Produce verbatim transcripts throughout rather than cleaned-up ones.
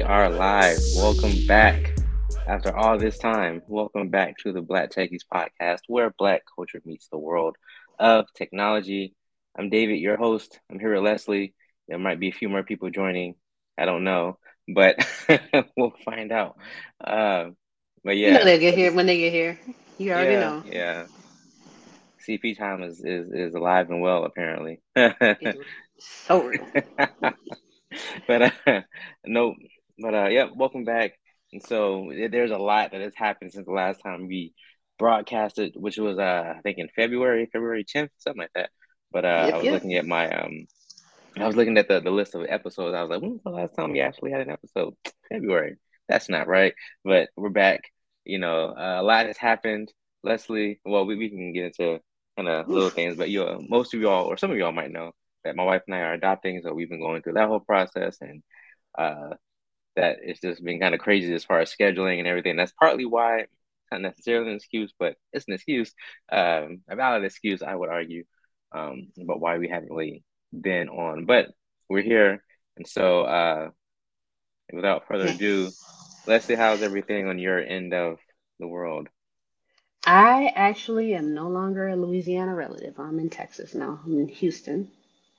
are live. Welcome back. After all this time, welcome back to the Black Techies podcast, where Black culture meets the world of technology. I'm David, your host. I'm here with Leslie. There might be a few more people joining. I don't know, but we'll find out. Uh, but You know yeah, they'll get here when they get here. You already yeah, know. yeah. C P time is, is, is alive and well, apparently. It's so real. but uh, no, but uh, yeah, welcome back. And so there's a lot that has happened since the last time we broadcasted, which was uh, I think in February, February tenth, something like that. But uh, I Yep, was yep. looking at my um, I was looking at the, the list of episodes. I was like, when was the last time we actually had an episode? February. That's not right. But we're back. You know, uh, a lot has happened. Leslie, well, we, we can get into kind of little Oof. things, but you know, most of y'all, or some of y'all might know that my wife and I are adopting, so we've been going through that whole process, and uh, that it's just been kind of crazy as far as scheduling and everything. That's partly why it's not necessarily an excuse, but it's an excuse, um, a valid excuse, I would argue, um, about why we haven't really been on. But we're here, and so uh, without further Yeah. ado, let's see how's everything on your end of the world. I actually am no longer a Louisiana relative. I'm in Texas now. I'm in Houston.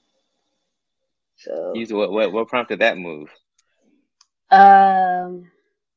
So, Usually, what what what prompted that move? um,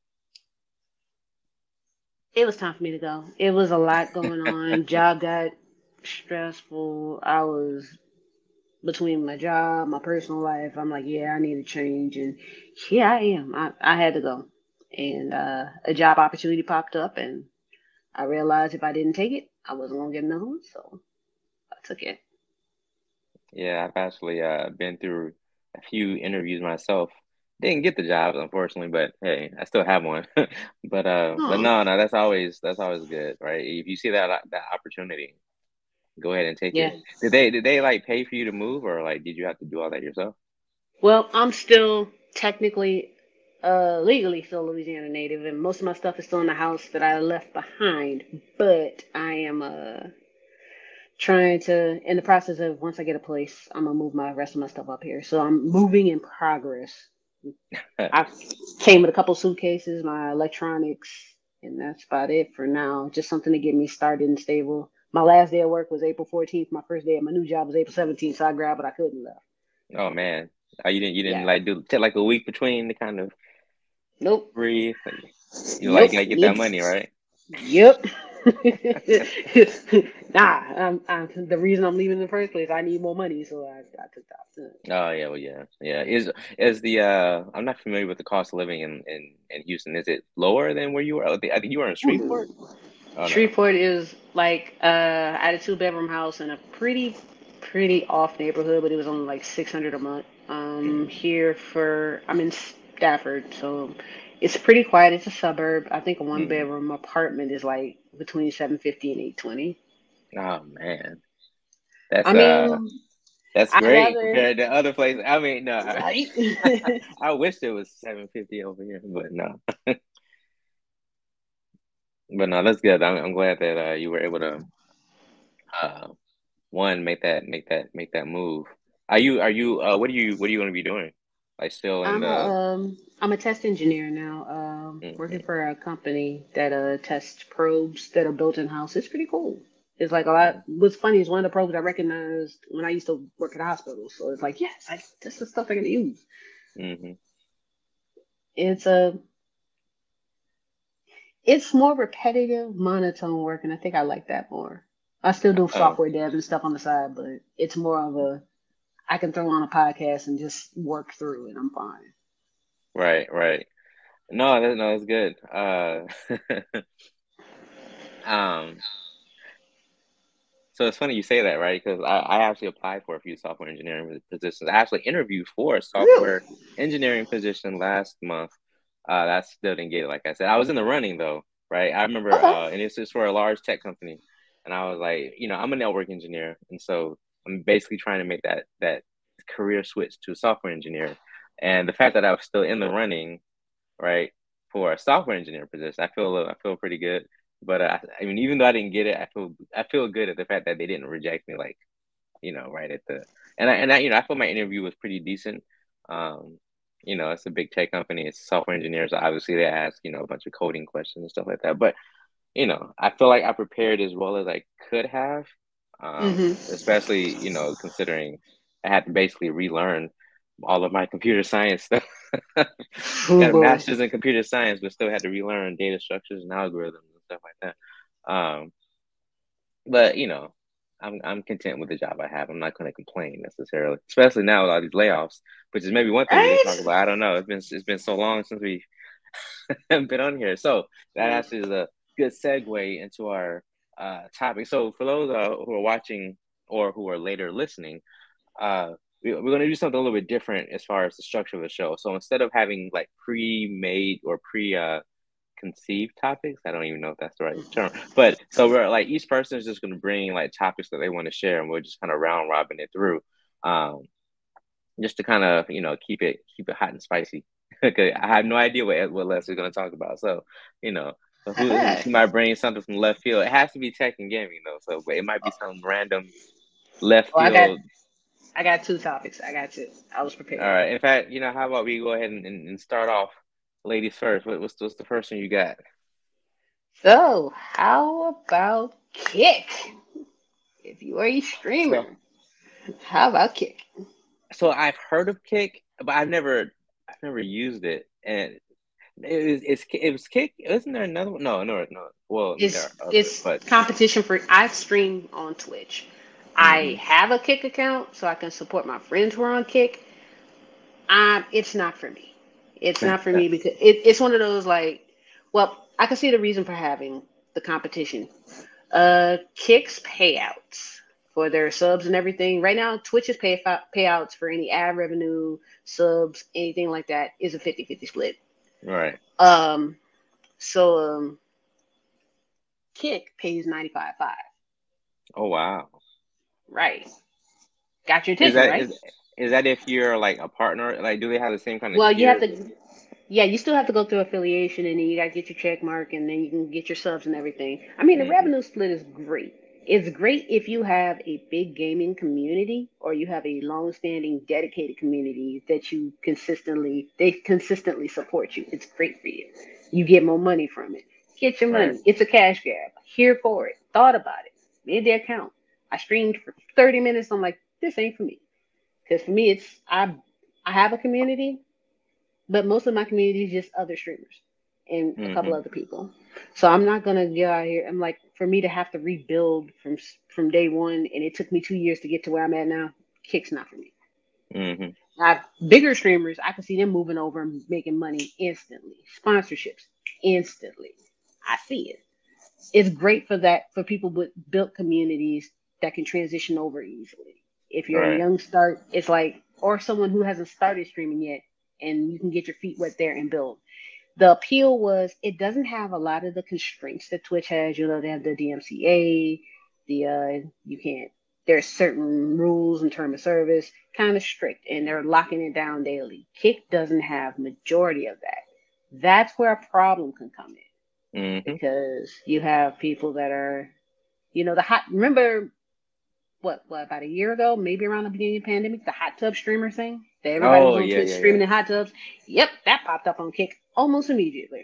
it was time for me to go. It was a lot going on. Job got stressful. I was between my job, my personal life. I'm like, yeah, I need a change, and here I am. I I had to go, and uh, a job opportunity popped up, and I realized if I didn't take it, I wasn't gonna get another one, so I took it. Yeah, I've actually uh, been through a few interviews myself. Didn't get the jobs, unfortunately, but hey, I still have one. But uh, but Oh, no, no, that's always that's always good, right? If you see that that opportunity, go ahead and take yeah. it. Did they did they like pay for you to move, or like did you have to do all that yourself? Well, I'm still technically, uh, legally still a Louisiana native, and most of my stuff is still in the house that I left behind. But I am uh trying to, in the process of once I get a place, I'm gonna move my rest of my stuff up here. So I'm moving in progress. I came with a couple suitcases, my electronics, and that's about it for now. Just something to get me started and stable. My last day of work was April fourteenth. My first day at my new job was April seventeenth, so I grabbed what I could and left. Oh man, oh, you didn't you didn't Yeah. like do take like a week between to kind of Nope. breathe. You like Nope. gotta get that It's money, right? yep. nah, I'm, I'm, the reason I'm leaving in the first place, I need more money, so I, I took the opportunity. Oh yeah, well yeah, yeah. Is is the uh? I'm not familiar with the cost of living in in in Houston. Is it lower than where you were? I think I think you were in Shreveport. Oh no. Shreveport is like uh, I had a two bedroom house in a pretty pretty off neighborhood, but it was only like six hundred a month. Um, Mm, here for I'm in Stafford, so it's pretty quiet. It's a suburb. I think a one mm. bedroom apartment is like between seven fifty and eight twenty. Oh man, that's I uh, mean, that's I great rather compared to other places. I mean, no, I, right. I wish it was seven fifty over here, but no, but no, that's good. I'm I'm glad that uh you were able to uh one make that make that make that move. Are you are you uh what are you what are you going to be doing? Like still in I'm a the um I'm a test engineer now. Um, working mm, for a company that uh tests probes that are built in house. It's pretty cool. It's like a lot. mm, What's funny is one of the probes I recognized when I used to work at a hospital. So it's like, yes, I, this is the stuff I'm gonna use. mm-hmm. It's a it's more repetitive, monotone work, and I think I like that more. I still do Oh, software dev and stuff on the side, but it's more of a I can throw on a podcast and just work through it. I'm fine. right, right. No, that, no, that's good. Uh, um, so it's funny you say that, right? Because I, I actually applied for a few software engineering positions. I actually interviewed for a Really? software engineering position last month. Uh, that still didn't get it. Like I said, I was in the running though, right? I remember, Okay. uh, and it's just for a large tech company, and I was like, you know, I'm a network engineer, and so I'm basically trying to make that that career switch to a software engineer. And the fact that I was still in the running, right, for a software engineer position, I feel a little, I feel pretty good. But uh, I mean, even though I didn't get it, I feel I feel good at the fact that they didn't reject me, like you know, right at the and I and I you know I feel my interview was pretty decent. Um, you know, it's a big tech company. It's software engineers. Obviously, they ask, you know, a bunch of coding questions and stuff like that. But, you know, I feel like I prepared as well as I could have, um, Mm-hmm. especially, you know, considering I had to basically relearn all of my computer science stuff. Oh Got a boy. master's in computer science, but still had to relearn data structures and algorithms and stuff like that. Um, but you know, I'm I'm content with the job I have. I'm not going to complain necessarily, especially now with all these layoffs, which is maybe one thing we could talk Right? about. I don't know. It's been it's been so long since we have been on here, so that Mm. actually is a good segue into our uh, topic. So for those uh, who are watching or who are later listening, uh, we, we're going to do something a little bit different as far as the structure of the show. So instead of having like pre-made or pre uh, conceived topics. I don't even know if that's the right term. But so we're like each person is just going to bring like topics that they want to share, and we're just kind of round robin it through, um, just to kind of you know keep it keep it hot and spicy. Okay, I have no idea what what Les is going to talk about. So you know. So who, who she might bring something from left field. It has to be tech and gaming though, so but it might be some random left Well, I got field. I got two topics. I got two. I was All prepared. right. In fact, you know, how about we go ahead and, and, and start off, ladies first. What, what's what's the first one you got? So, how about Kick? If you are a So streamer, how about Kick? so I've heard of Kick, but I've never I've never used it. And it is it's it was Kick. Isn't there another one? No, no, no. Well, I mean there It's are others, it's but competition for. I stream on Twitch. I hmm have a Kick account so I can support my friends who are on Kick. Um, it's not for me. It's not for me because it, it's one of those like, well, I can see the reason for having the competition. Uh, Kick's payouts for their subs and everything. Right now, Twitch's pay payouts for any ad revenue, subs, anything like that is a fifty-fifty split. right. Um, so um, Kick pays ninety-five point five. Oh wow. Right. Got your Is attention, that right? is is that if you're like a partner? Like, do they have the same kind of Well, you have tiers? to, yeah, you still have to go through affiliation and then you got to get your check mark and then you can get your subs and everything. I mean, the Mm-hmm. revenue split is great. It's great if you have a big gaming community or you have a long-standing dedicated community that you consistently, they consistently support you. It's great for you. You get more money from it. Get your Right. money. It's a cash grab. Here for it. Thought about it. Made the account. I streamed for thirty minutes. I'm like, this ain't for me. Because for me, it's, I, I have a community but most of my community is just other streamers and a couple Mm-hmm. other people. So I'm not gonna get out here. I'm like, for me to have to rebuild from from day one, and it took me two years to get to where I'm at now. Kick's not for me. Mm-hmm. Now, bigger streamers, I can see them moving over and making money instantly. Sponsorships instantly. I see it. It's great for that for people with built communities that can transition over easily. If you're a Right. young start, it's like or someone who hasn't started streaming yet, and you can get your feet wet there and build. The appeal was it doesn't have a lot of the constraints that Twitch has. You know, they have the D M C A, the uh, you can't. There's certain rules in term of service, kind of strict, and they're locking it down daily. Kick doesn't have majority of that. That's where a problem can come in Mm-hmm. because you have people that are, you know, the hot. Remember what, what about a year ago, maybe around the beginning of the pandemic, the hot tub streamer thing that everybody was Oh on yeah, Twitch yeah, yeah. streaming in hot tubs. Yep, that popped up on Kick almost immediately.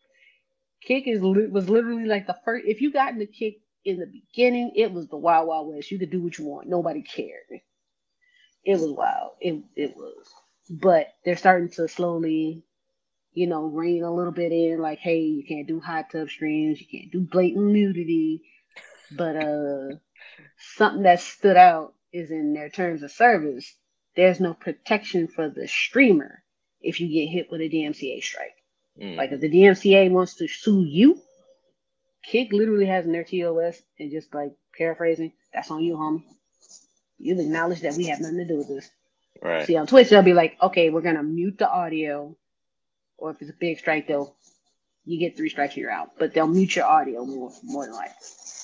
Kick is was literally like the first. If you got into Kick in the beginning, it was the wild wild west. You could do what you want. Nobody cared. It was wild. It it was. But they're starting to slowly, you know, rein a little bit in. Like, hey, you can't do hot tub streams. You can't do blatant nudity. But uh, something that stood out is in their terms of service. There's no protection for the streamer if you get hit with a D M C A strike. Like if Mm-hmm. the D M C A wants to sue you, Kick literally has in their T O S and just like paraphrasing, that's on you, homie. You acknowledge that we have nothing to do with this. Right. See on Twitch they'll be like, okay, we're gonna mute the audio, or if it's a big strike, they'll you get three strikes, you're out. But they'll mute your audio more more than likely.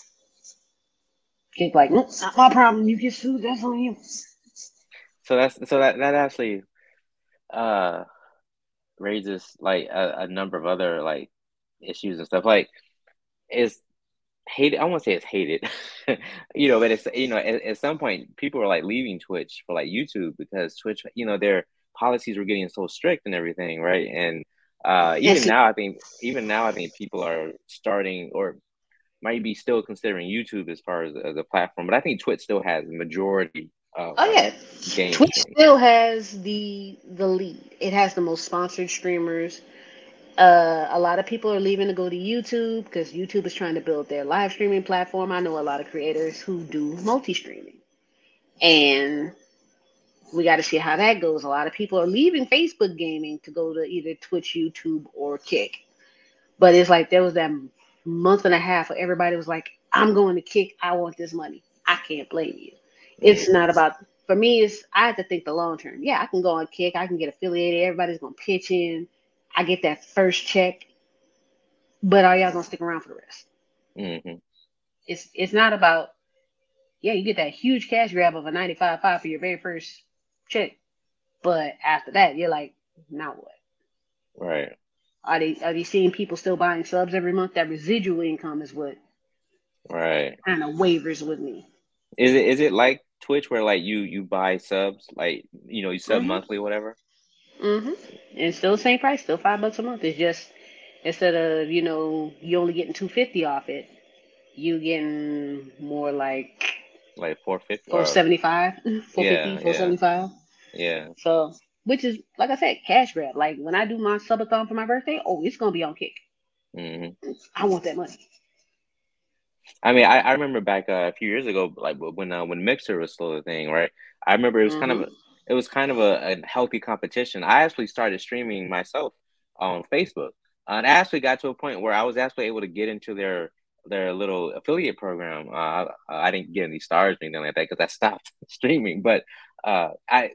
Kick like, nope, not my problem. You get sued, that's on you. So that's so that that actually uh raises like a, a number of other like issues and stuff. Like it's hated. I won't say it's hated, you know, but it's you know at, at some point people are like leaving Twitch for like YouTube because Twitch, you know, they're policies were getting so strict and everything, right? And uh, even Yes. now, I think even now, I think people are starting or might be still considering YouTube as far as, as a platform, but I think Twitch still has the majority of Oh like yeah, game Twitch streaming. still has the the lead. It has the most sponsored streamers. Uh, a lot of people are leaving to go to YouTube because YouTube is trying to build their live streaming platform. I know a lot of creators who do multi streaming, and we got to see how that goes. A lot of people are leaving Facebook gaming to go to either Twitch, YouTube, or Kick. But it's like there was that month and a half where everybody was like, I'm going to Kick. I want this money. I can't blame you. It's Mm-hmm. not about, for me, it's, I have to think the long term. Yeah, I can go on Kick. I can get affiliated. Everybody's going to pitch in. I get that first check. But are y'all going to stick around for the rest? Mm-hmm. It's it's not about, yeah, you get that huge cash grab of a ninety-five five for your very first check. But after that, you're like, now what? Right. Are they are they seeing people still buying subs every month? That residual income is what Right. kind of wavers with me. Is it is it like Twitch where like you you buy subs like you know you sub Mhm. monthly or whatever? Mhm. And still the same price, still five bucks a month. It's just instead of you know you only getting two fifty off it, you getting more like Like four fifty four or seventy five, four fifty, yeah, four yeah, seventy five. yeah. So which is like I said, cash grab. Like when I do my subathon for my birthday, oh, it's gonna be on Kick. Hmm. I want that money. I mean, I, I remember back uh, a few years ago, like when uh, when Mixer was still a thing, right? I remember it was kind of Mhm. a, it was kind of a, a healthy competition. I actually started streaming myself on Facebook, uh, and I actually got to a point where I was actually able to get into their their little affiliate program. Uh, I, I didn't get any stars or anything like that because I stopped streaming, but uh, I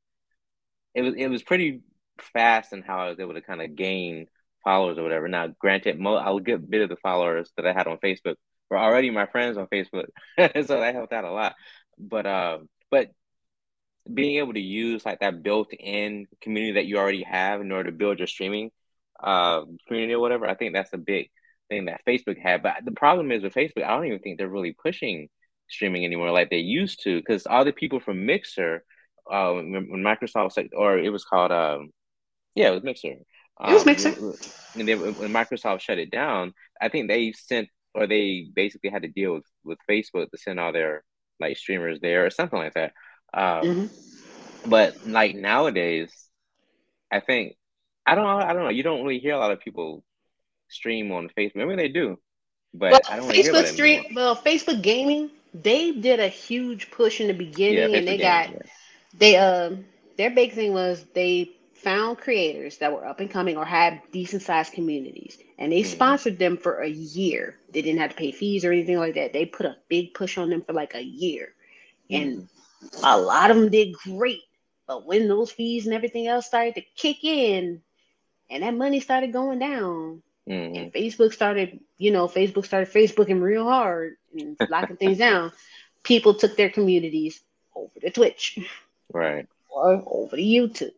it was it was pretty fast in how I was able to kind of gain followers or whatever. Now, granted, mo I'll get a bit of the followers that I had on Facebook were already my friends on Facebook, so that helped out a lot. But um, but being able to use like that built-in community that you already have in order to build your streaming uh community or whatever, I think that's a big thing that Facebook had. But the problem is with Facebook, I don't even think they're really pushing streaming anymore like they used to, because all the people from Mixer, uh, when, when Microsoft said, or it was called, um, yeah, it was Mixer. It was Um, Mixer. and then when Microsoft shut it down, I think they sent or they basically had to deal with with Facebook to send all their like streamers there or something like that. Um, Mhm. but like nowadays, I think I don't know. I don't know. You don't really hear a lot of people stream on Facebook. Maybe they do, Well, but I don't really hear Facebook about it Stream, anymore. well, Facebook Gaming, they did a huge push in the Yeah, beginning, and Facebook they Gaming. got Yeah. they um their big thing was they found creators that were up and coming or had decent sized communities, and they Mm-hmm. sponsored them for a year. They didn't have to pay fees or anything like that. They put a big push on them for like a year, and Mm-hmm. a lot of them did great. But when those fees and everything else started to kick in, and that money started going down, Mm-hmm. and Facebook started, you know, Facebook started Facebooking real hard and locking things down. People took their communities over to Twitch Right. or over to YouTube.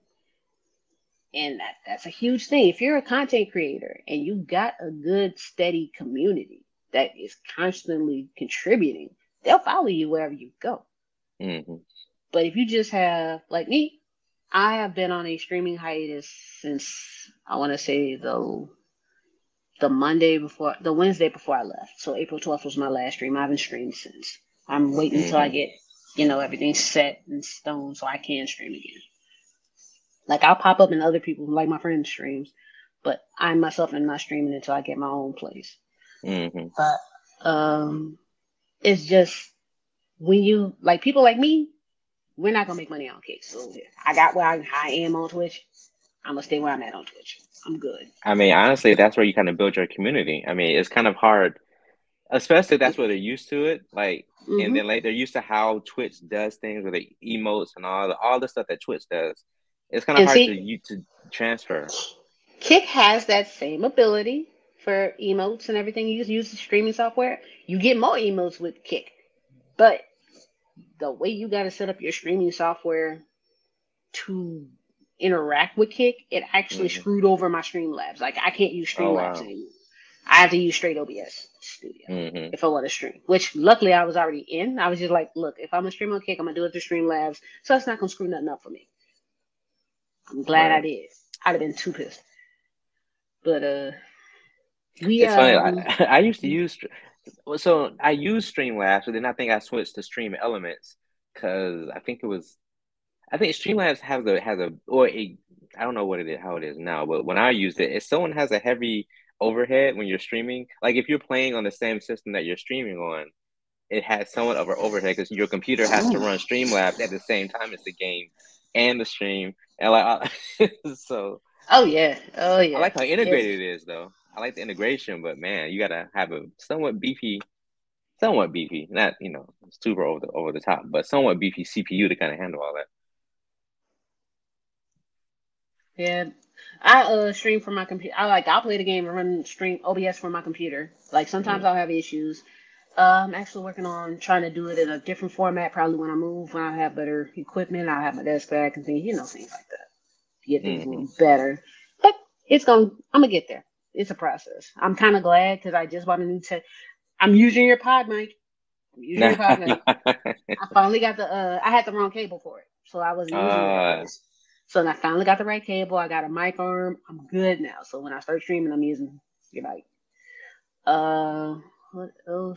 And that, that's a huge thing. If you're a content creator and you got a good, steady community that is constantly contributing, they'll follow you wherever you go. Mm-hmm. But if you just have, like me, I have been on a streaming hiatus since I want to say the the Monday before, the Wednesday before I left. So April twelfth was my last stream. I haven't streamed since. I'm waiting until I Mm-hmm. get, you know, everything set in stone so I can stream again. Like I'll pop up in other people, like my friends' streams, but I myself am not streaming until I get my own place. Mm-hmm. But um, it's just when you like people like me, we're not gonna make money on Kick. So I got where I, I am on Twitch. I'm gonna stay where I'm at on Twitch. I'm good. I mean, honestly, that's where you kind of build your community. I mean, it's kind of hard, especially if that's where they're used to it. Like, and Mm-hmm. then like they're used to how Twitch does things with the emotes and all the all the stuff that Twitch does. It's kind of And hard to see, you to transfer. Kick has that same ability for emotes and everything. You just use the streaming software. You get more emotes with Kick, but the way you got to set up your streaming software to interact with Kick, it actually Hmm. screwed over my Streamlabs. Like I can't use Oh Streamlabs wow. anymore. I have to use straight O B S Studio Hmm. if I want to stream. Which luckily I was already in. I was just like, look, if I'm gonna stream on Kick, I'm gonna do it through Streamlabs, so it's not gonna screw nothing up for me. I'm glad I Right. did. I'd have been too pissed. But uh, we It's funny. um, I, I used to use well, so I used Streamlabs, but then I think I switched to Stream Elements because I think it was I think Streamlabs has a has a or a I don't know what it is how it is now, but when I used it, if someone has a heavy overhead when you're streaming, like if you're playing on the same system that you're streaming on, it has somewhat of an overhead because your computer has to run Streamlabs at the same time as the game and the stream, and like I, so oh yeah, oh I yeah, like how it, integrated it is though. I like the integration, but man, you gotta have a somewhat beefy, somewhat beefy, not you know super over the over the top, but somewhat beefy C P U to kind of handle all that. yeah. I uh stream from my computer. I like I'll play the game and run stream O B S from my computer. Like sometimes Mm, I'll have issues. Uh, I'm actually working on trying to do it in a different format. Probably when I move, when I have better equipment, I'll have my desk back and things, you know, things like that. Get things a mm-hmm. little better. But it's gonna, I'm gonna get there. It's a process. I'm kind of glad because I just bought a new tech. I'm using your pod mic. I'm using your pod mic. I finally got the. Uh, I had the wrong cable for it, so I wasn't using it at uh, first. So I finally got the right cable. I got a mic arm. I'm good now. So when I start streaming, I'm using your mic. Uh, what else?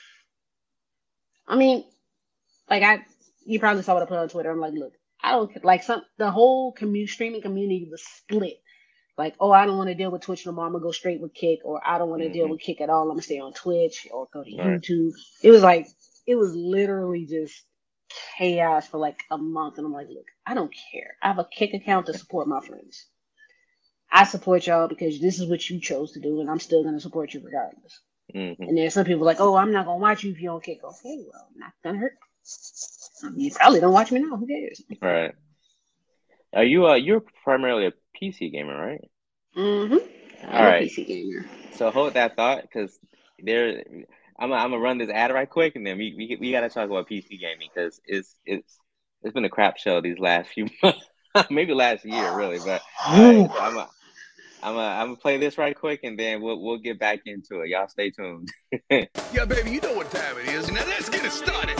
I mean, like I, you probably saw what I put on Twitter. I'm like, look, I don't like some. The whole commu streaming community was split. Like, oh, I don't want to deal with Twitch no more. I'm gonna go straight with Kick, or I don't want to deal mm-hmm. with Kick at all. I'm gonna stay on Twitch or go to All right. YouTube. It was like, it was literally just chaos for like a month, and I'm like, look, I don't care. I have a Kick account to support my friends. I support y'all because this is what you chose to do, and I'm still gonna support you regardless. Mm-hmm. And there's some people like, oh, I'm not gonna watch you if you don't Kick. Okay, well, not gonna hurt. I mean, you probably don't watch me now. Who cares? All right. Are you uh you're primarily a P C gamer, right? Mm-hmm. All I'm a right. P C gamer. So hold that thought, because there, I'm I'm gonna run this ad right quick, and then we we we gotta talk about P C gaming because it's it's it's been a crap show these last few months, maybe last year really. But all right, so I'm a I'm a I'm gonna play this right quick, and then we'll we'll get back into it. Y'all stay tuned. Yeah, baby, you know what time it is. Now let's get it started.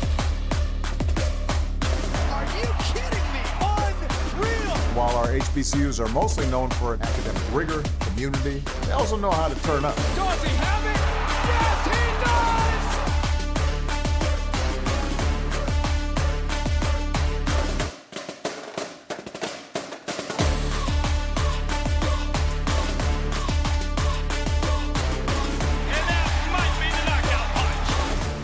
Are you kidding me? Unreal! While our H B C Us are mostly known for academic rigor, community, they also know how to turn up. Does he have it? Yes, he does! And that might be the knockout punch.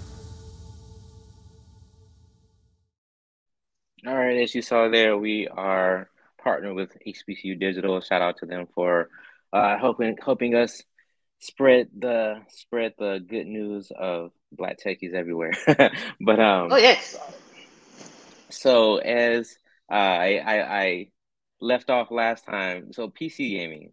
All right, as you saw there, we are partnered with H B C U Digital. Shout out to them for uh, helping helping us spread the spread the good news of Black techies everywhere. But Oh um, yes. so as uh, I, I I left off last time, so P C gaming.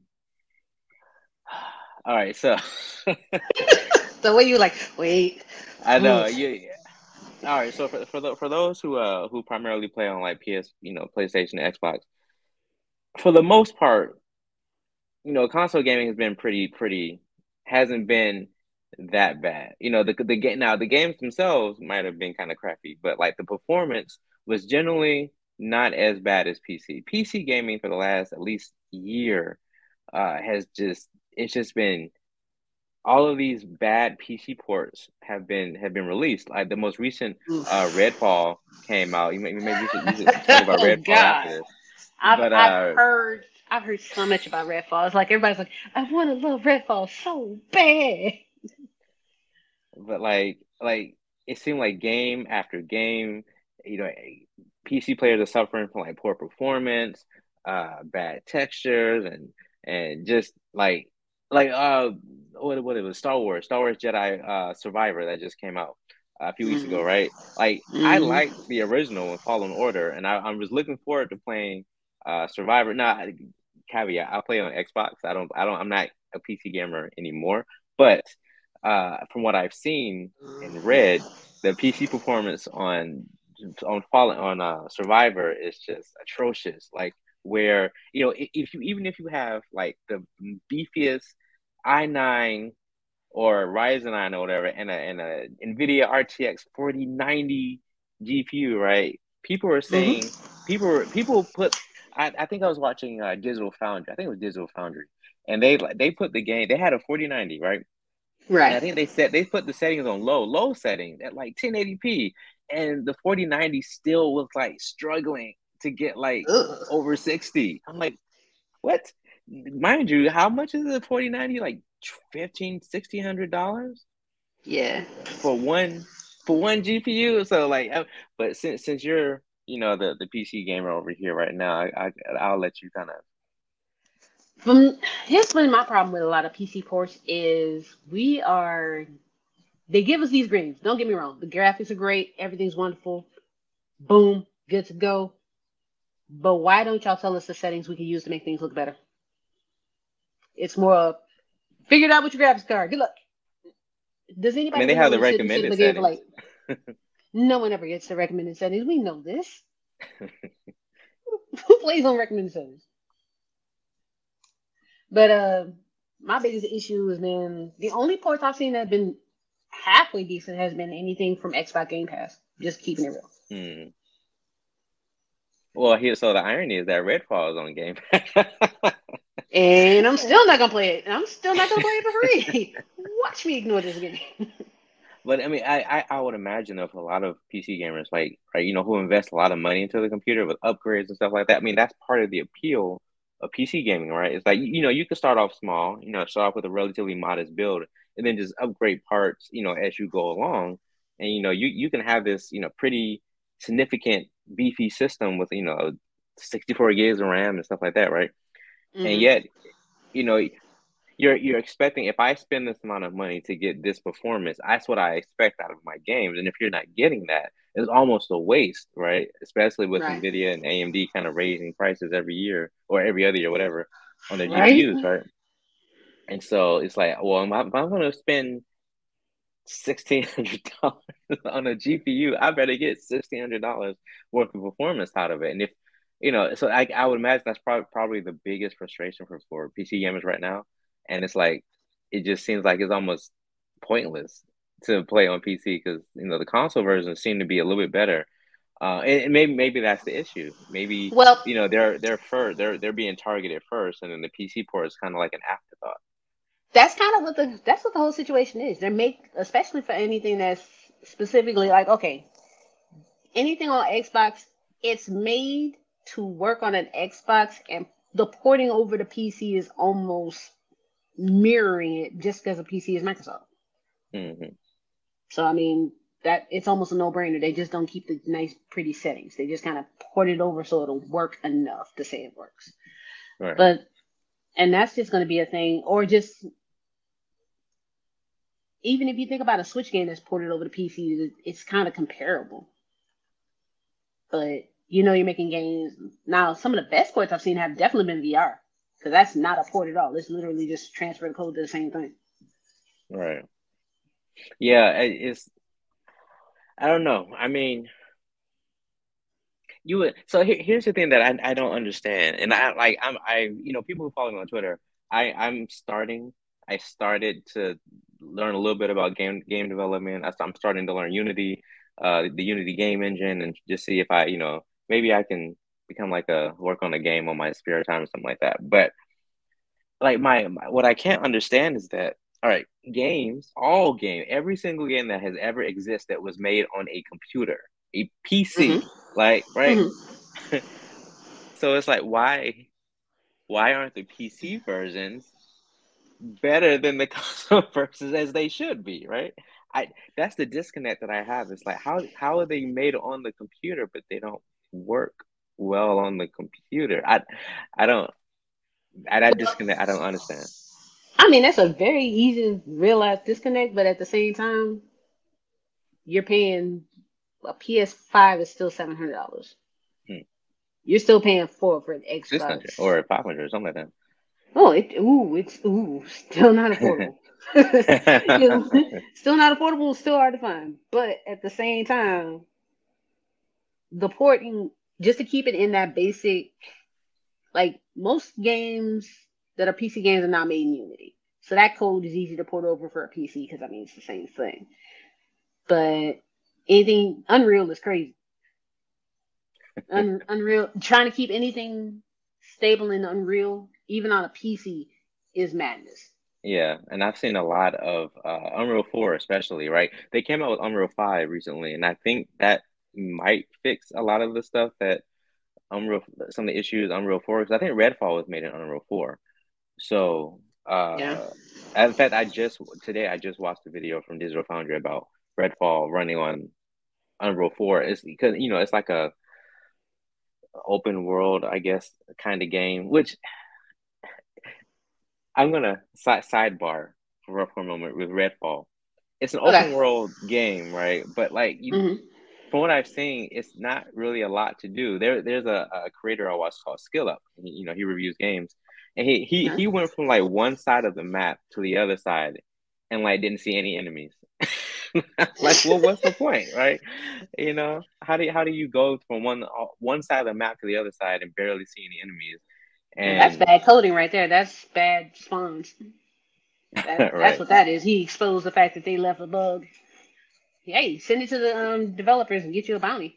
All right, so So what you like? Wait. I know Mm. you. All right, so for for the, for those who uh who primarily play on like P S, you know, PlayStation, Xbox, for the most part, you know, console gaming has been pretty pretty hasn't been that bad. You know, the the game now the games themselves might have been kind of crappy, but like the performance was generally not as bad as P C. P C gaming for the last at least year uh has just it's just been all of these bad P C ports have been have been released. Like the most recent uh Redfall came out. You may, maybe we should we should talk about Oh Redfall God. after this. I've But I've uh heard I've heard so much about Redfall. It's like everybody's like, I want to love Redfall so bad. but like like it seemed like game after game, you know, P C players are suffering from like poor performance, uh, bad textures, and and just like like uh what what it was Star Wars Star Wars Jedi uh Survivor that just came out a few weeks ago, Mm-hmm. right? Like I Mm-hmm. liked the original and Fallen Order, and I, I was looking forward to playing uh Survivor. Now, caveat, I play on Xbox. I don't I don't I'm not a P C gamer anymore, but uh, from what I've seen and read, the P C performance on on Fallen on uh, Survivor is just atrocious. Like where you know if you even if you have like the beefiest i nine or Ryzen nine or whatever, and a and a NVIDIA R T X forty ninety G P U, right? People are saying Mm-hmm. people people put I, I think I was watching uh, Digital Foundry. I think it was Digital Foundry, and they like they put the game. They had a forty ninety, right? And Right. I think they set they put the settings on low, low settings at like ten eighty p, and the forty ninety still was like struggling to get like Ugh. over sixty. I'm like, what? Mind you, how much is the forty ninety? Like fifteen, sixteen hundred dollars Yeah. for one for one G P U. So like, uh, but since since you're you know the the P C gamer over here right now, I, I I'll let you kind of. From here's been my problem with a lot of P C ports is we are they give us these games. Don't get me wrong, the graphics are great, everything's wonderful, boom, good to go. But why don't y'all tell us the settings we can use to make things look better? It's more of, figure it out with your graphics card. Good luck. Does I anybody mean, they really have the want to sit and sit in recommended the game for like? settings. No one ever gets the recommended settings. We know this. Who plays on recommended settings? But uh, my biggest issue has been the only ports I've seen that have been halfway decent has been anything from Xbox Game Pass. Just keeping it real. Hmm. Well, here, so the irony is that Redfall is on Game Pass. And I'm still not gonna play it. I'm still not gonna play it for free. Watch me ignore this game. But I mean, I, I, I would imagine of a lot of P C gamers, like, right, you know, who invest a lot of money into the computer with upgrades and stuff like that. I mean, that's part of the appeal of P C gaming, right? It's like, you know, you can start off small, you know, start off with a relatively modest build and then just upgrade parts, you know, as you go along. And, you know, you, you can have this, you know, pretty significant beefy system with, you know, sixty-four gigs of RAM and stuff like that, right? And Mm-hmm. yet, you know, you're you're expecting if I spend this amount of money to get this performance, that's what I expect out of my games. And if you're not getting that, it's almost a waste, right? Especially with Right. Nvidia and A M D kind of raising prices every year or every other year, whatever, on their Right. G P Us, right? And so it's like, well, if I'm, I'm going to spend sixteen hundred dollars on a G P U, I better get sixteen hundred dollars worth of performance out of it. And if you know, so I I would imagine that's probably probably the biggest frustration for for P C gamers right now. And it's like it just seems like it's almost pointless to play on P C because you know the console versions seem to be a little bit better. Uh, and, and maybe maybe that's the issue. Maybe Well, you know they're they're first they're they're being targeted first, and then the P C port is kind of like an afterthought. that's kind of what the that's what the whole situation is. They're make especially for anything that's specifically like okay, anything on Xbox, it's made to work on an Xbox, and the porting over to P C is almost mirroring it just because a P C is Microsoft. Mm-hmm. So I mean that it's almost a no-brainer. They just don't keep the nice, pretty settings. They just kind of port it over so it'll work enough to say it works. Right. But and that's just going to be a thing, or just even if you think about a Switch game that's ported over to P C, it's kind of comparable. But you know, you're making games now. Some of the best ports I've seen have definitely been V R because that's not a port at all. It's literally just transfer the code to the same thing. Right. Yeah, it's. I don't know. I mean, you would. So here, here's the thing that I I don't understand, and I like I'm I you know people who follow me on Twitter. I I'm starting. I started to learn a little bit about game game development. I, I'm starting to learn Unity, uh, the Unity game engine, and just see if I you know maybe I can become like a work on a game on my spare time or something like that. But like my, my what I can't understand is that all right, games, all game, every single game that has ever existed was made on a computer, a P C, Mm-hmm. like right. Mm-hmm. So it's like why why aren't the P C versions better than the console versions as they should be, right? I that's the disconnect that I have. It's like how how are they made on the computer but they don't work well on the computer? I I don't I that disconnect I don't understand. I mean, that's a very easy to realize disconnect, but at the same time, you're paying a P S five is still seven hundred dollars. Hmm. You're still paying four for an Six hundred Xbox. or five hundred or something like that. Oh, it ooh, it's ooh, still not affordable. Still not affordable, still hard to find. But at the same time, the porting just to keep it in that basic, like most games that are P C games are not made in Unity. So that code is easy to port over for a P C because I mean it's the same thing. But anything Unreal is crazy. Un, Unreal trying to keep anything stable in Unreal, even on a P C, is madness. Yeah, and I've seen a lot of uh, Unreal four, especially, right? They came out with Unreal five recently, and I think that might fix a lot of the stuff that Unreal, some of the issues Unreal four, because I think Redfall was made in Unreal four. So, Yeah. uh, in fact, I just today I just watched a video from Digital Foundry about Redfall running on Unreal four. It's because you know it's like a open world, I guess, kind of game, which I'm gonna side sidebar for, for a moment with Redfall. It's an Okay. open world game, right? But like you, hmm from what I've seen, it's not really a lot to do. There, there's a, a creator I watch called Skill Up. He, you know, he reviews games, and he he Okay. he went from like one side of the map to the other side, and like didn't see any enemies. Like, well, what's the point, right? You know, how do you, how do you go from one one side of the map to the other side and barely see any enemies? And that's And bad coding right there. That's bad spawns. That that's right. what that is. He exposed the fact that they left a bug. Hey, send it to the um, developers and get you a bounty.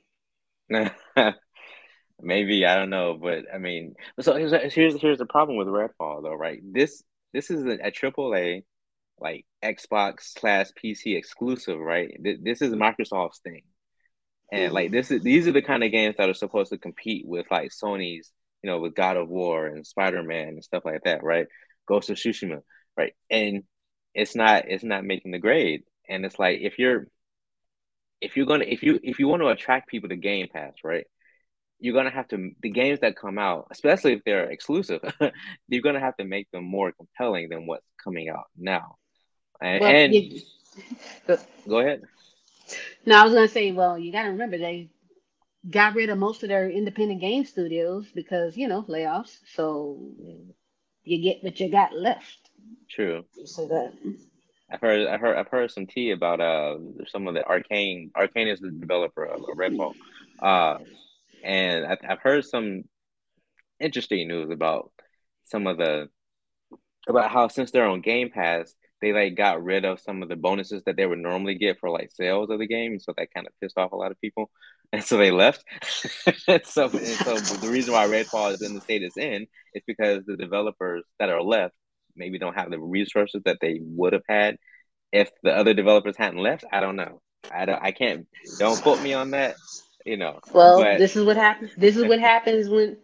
Maybe I don't know, but I mean, so here's here's here's the problem with Redfall though, right? This this is a, a triple A, like Xbox slash P C exclusive, right? Th- This is Microsoft's thing, and hmm like this is these are the kind of games that are supposed to compete with like Sony's, you know, with God of War and Spider Man and stuff like that, right? Ghost of Tsushima, right? And it's not it's not making the grade, and it's like if you're if you're gonna if you if you want to attract people to Game Pass, right? You're gonna have to the games that come out, especially if they're exclusive, you're gonna have to make them more compelling than what's coming out now. And, Well, and you, go ahead. no, I was gonna say, well, you gotta remember they got rid of most of their independent game studios because you know layoffs. So Mm, you get what you got left. true. So that I've heard I've heard I've heard some tea about uh some of the Arcane Arcane is the developer of Redfall. Uh and I've I've heard some interesting news about some of the about how since they're on Game Pass, they like got rid of some of the bonuses that they would normally get for like sales of the game, so that kind of pissed off a lot of people, and so they left. so and so the reason why Redfall is in the state it's in is because the developers that are left maybe don't have the resources that they would have had if the other developers hadn't left. I don't know. I don't. I can't. Don't quote me on that. You know, well, but this is what happens. This is what happens when.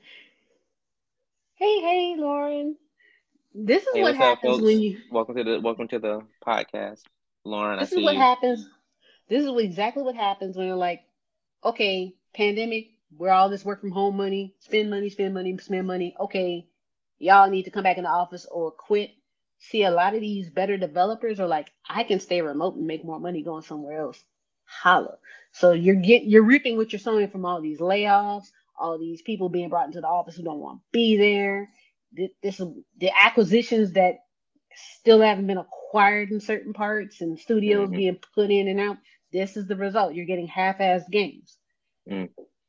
Hey, hey, Lauren. This is hey, what what's up, happens folks? when you. Welcome to the welcome to the podcast, Lauren. I This is see what you. happens. This is what, exactly what happens when you're like, okay, pandemic, we're all this work from home money, spend money, spend money, spend money. Okay, y'all need to come back in the office or quit. See, a lot of these better developers are like, I can stay remote and make more money going somewhere else. Holla. So you're get you're reaping what you're sowing from all these layoffs, all these people being brought into the office who don't want to be there. This, this the acquisitions that still haven't been acquired in certain parts and studios Mm-hmm. being put in and out. This is the result. You're getting half-assed games. Mm.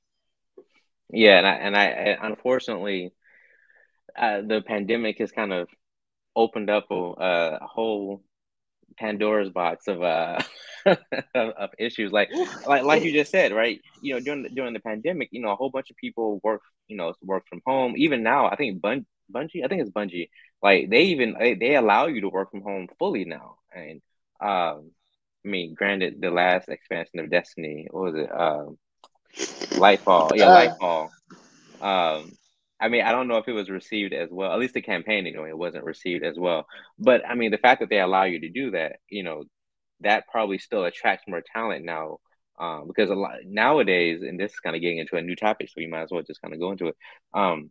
Yeah, and I and I, I unfortunately, uh, the pandemic has kind of opened up a, a whole Pandora's box of uh of, of issues like like like you just said, right? You know, during the, during the pandemic, you know, a whole bunch of people work, you know, work from home. Even now, I think Bun Bungie, I think it's Bungie, like they even they, they allow you to work from home fully now. And um, I mean, granted, the last expansion of Destiny, what was it? Um, Lightfall, yeah, Uh, Lightfall. Um, I mean, I don't know if it was received as well. At least the campaign, anyway, it wasn't received as well. But I mean, the fact that they allow you to do that, you know, that probably still attracts more talent now. Um, because a lot nowadays, and this is kind of getting into a new topic, so you might as well just kind of go into it. Um,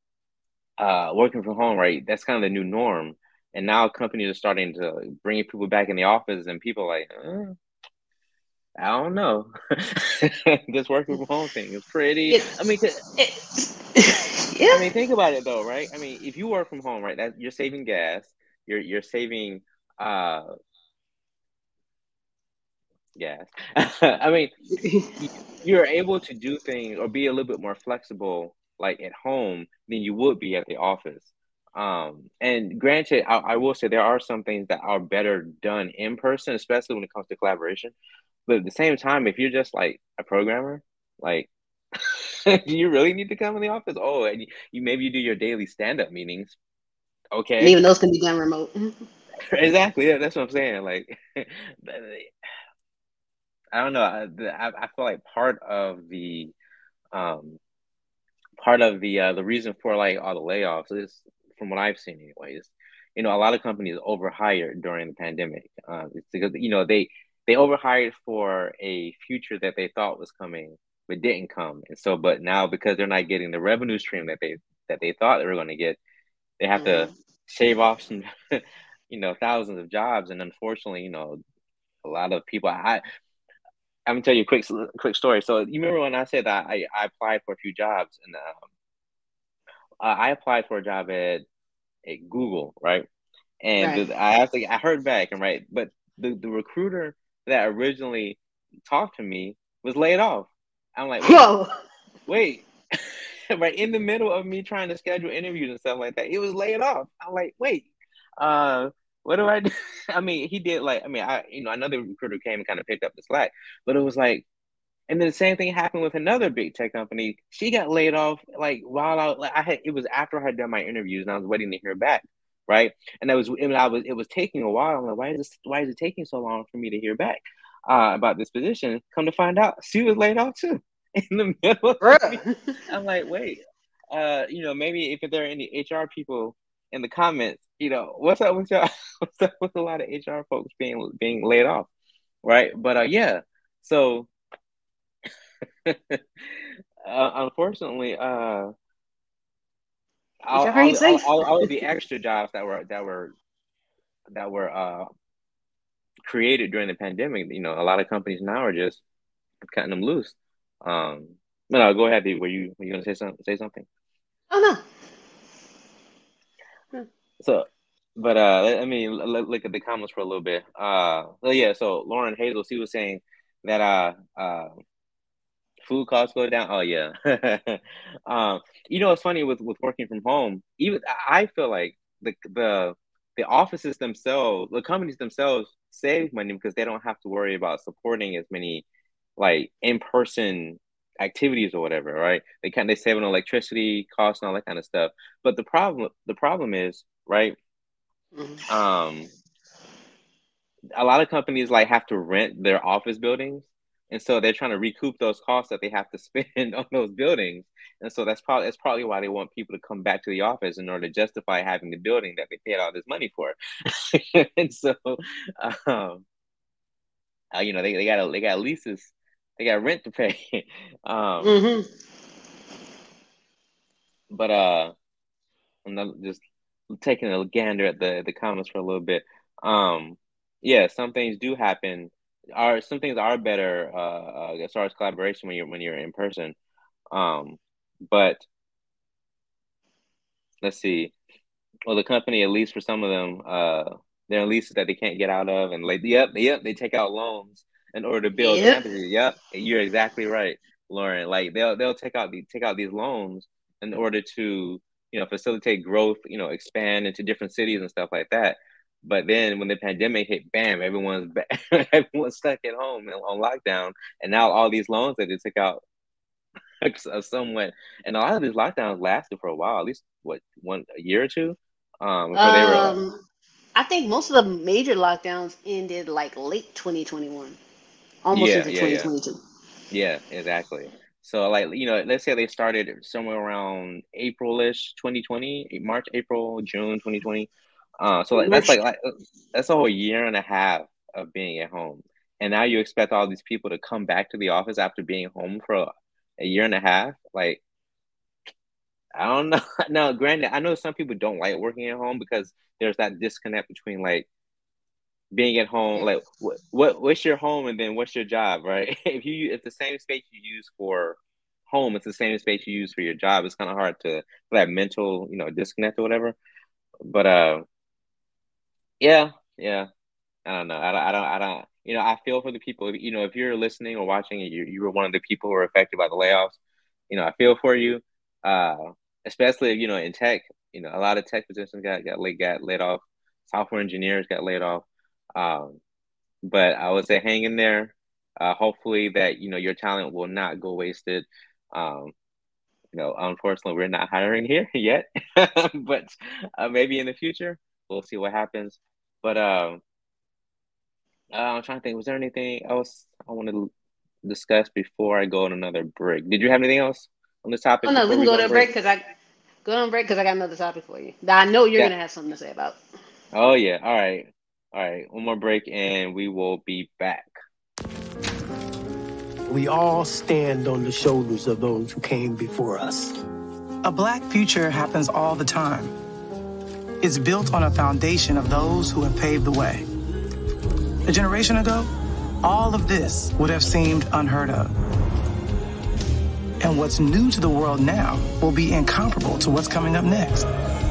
uh, working from home, right? That's kind of the new norm. And now companies are starting to bring people back in the office, and people are like, uh, I don't know. This working from home thing is pretty. I mean, 'cause it, I yeah. mean, think about it though, right? I mean, if you work from home, right, that you're saving gas, you're you're saving uh gas. I mean, y- you're able to do things or be a little bit more flexible, like at home, than you would be at the office. Um, and granted, I, I will say there are some things that are better done in person, especially when it comes to collaboration. But at the same time, if you're just like a programmer, like Do you really need to come in the office? Oh, and you, you maybe you do your daily stand-up meetings. And Okay. even those can be done remote. Exactly. Yeah, that's what I'm saying. Like, I don't know. I, I I feel like part of the um part of the uh, the reason for like all the layoffs is, from what I've seen anyways, you know, a lot of companies overhired during the pandemic. Uh, it's because you know they they overhired for a future that they thought was coming but didn't come, and so but now because they're not getting the revenue stream that they that they thought they were going to get, they have to Hmm. shave off some, you know, thousands of jobs, and unfortunately, you know, a lot of people. I I'm gonna tell you a quick quick story. So you remember when I said that I, I applied for a few jobs, and um, I applied for a job at, at Google, right? And Right. the, I actually I heard back, and right, but the, the recruiter that originally talked to me was laid off. I'm like, wait, Whoa. wait, right in the middle of me trying to schedule interviews and stuff like that, he was laid off. I'm like, wait, uh, what do I do? I mean, he did like, I mean, I you know, another recruiter came and kind of picked up the slack, but it was like, and then the same thing happened with another big tech company. She got laid off like while I, like, I had it was after I had done my interviews and I was waiting to hear back, right? And that was and I was it was taking a while. I'm like, why is this why is it taking so long for me to hear back uh, about this position? Come to find out, she was laid off too in the middle of me. Bruh. I'm like, wait, uh, you know, maybe if there are any H R people in the comments, you know, what's up with y'all? What's up with a lot of H R folks being being laid off, right? But uh, yeah, so uh, unfortunately, uh, Keep all, your all, brain all, safe. all, all of the extra jobs that were that were that were uh, created during the pandemic, you know, a lot of companies now are just cutting them loose. Um, no, no, go ahead. Were you were you gonna say something? Say something? Oh no. So, but uh, let, I mean, let, look at the comments for a little bit. Uh, well, yeah. So Lauren Hazel, she was saying that uh, uh, food costs go down. Oh yeah. um, you know, it's funny with with working from home. Even I feel like the the the offices themselves, the companies themselves save money because they don't have to worry about supporting as many like in person activities or whatever, right? They can they save on electricity costs and all that kind of stuff. But the problem the problem is, right? Hmm. Um, a lot of companies like have to rent their office buildings, and so they're trying to recoup those costs that they have to spend on those buildings. And so that's probably that's probably why they want people to come back to the office in order to justify having the building that they paid all this money for. And so um uh, you know, they, they got they got leases, they got rent to pay. um Hmm. but uh I'm not just taking a gander at the the comments for a little bit. Um, yeah, some things do happen. Are some things are better uh, uh, as far as collaboration when you're when you're in person. Um, but let's see. Well, the company, at least for some of them, uh, there are leases that they can't get out of, and like, yep, yep, they take out loans in order to build Yep. campuses. Yep, you're exactly right, Lauren. Like they'll they'll take out the take out these loans in order to you know facilitate growth, you know, expand into different cities and stuff like that. But then when the pandemic hit, bam, everyone's everyone's stuck at home and on lockdown, and now all these loans that they took out somewhat, and a lot of these lockdowns lasted for a while, at least what one a year or two, um, before they were like, Um, I think most of the major lockdowns ended like late twenty twenty-one, almost yeah, into yeah, yeah, twenty twenty-two. yeah, exactly. So like you know, let's say they started somewhere around April-ish, twenty twenty, March, April, June, twenty twenty. Uh, so like that's March. like like that's a whole year and a half of being at home, and now you expect all these people to come back to the office after being home for a, a year and a half, like. I don't know. Now, granted, I know some people don't like working at home because there's that disconnect between like being at home, like what what what's your home and then what's your job, right? If you if the same space you use for home, it's the same space you use for your job. It's kind of hard to for that mental, you know, disconnect or whatever. But uh, yeah, yeah. I don't know. I don't. I don't. I don't. You know, I feel for the people. You know, if you're listening or watching, and you you were one of the people who were affected by the layoffs, you know, I feel for you. Uh, especially you know in tech. You know, a lot of tech positions got got laid got laid off. Software engineers got laid off. Um, but I would say hang in there. Uh, hopefully that you know your talent will not go wasted. Um, you know, unfortunately, we're not hiring here yet, but uh, maybe in the future, we'll see what happens. But um, uh, I'm trying to think, was there anything else I wanted to discuss before I go on another break? Did you have anything else on this Oh topic no, we before can we go go to on a break break? because I go on break because I got another topic for you that I know you're Yeah. gonna have something to say about. Oh, yeah. All right. All right. One more break and we will be back. We all stand on the shoulders of those who came before us. A black future happens all the time. It's built on a foundation of those who have paved the way. A generation ago, all of this would have seemed unheard of. And what's new to the world now will be incomparable to what's coming up next.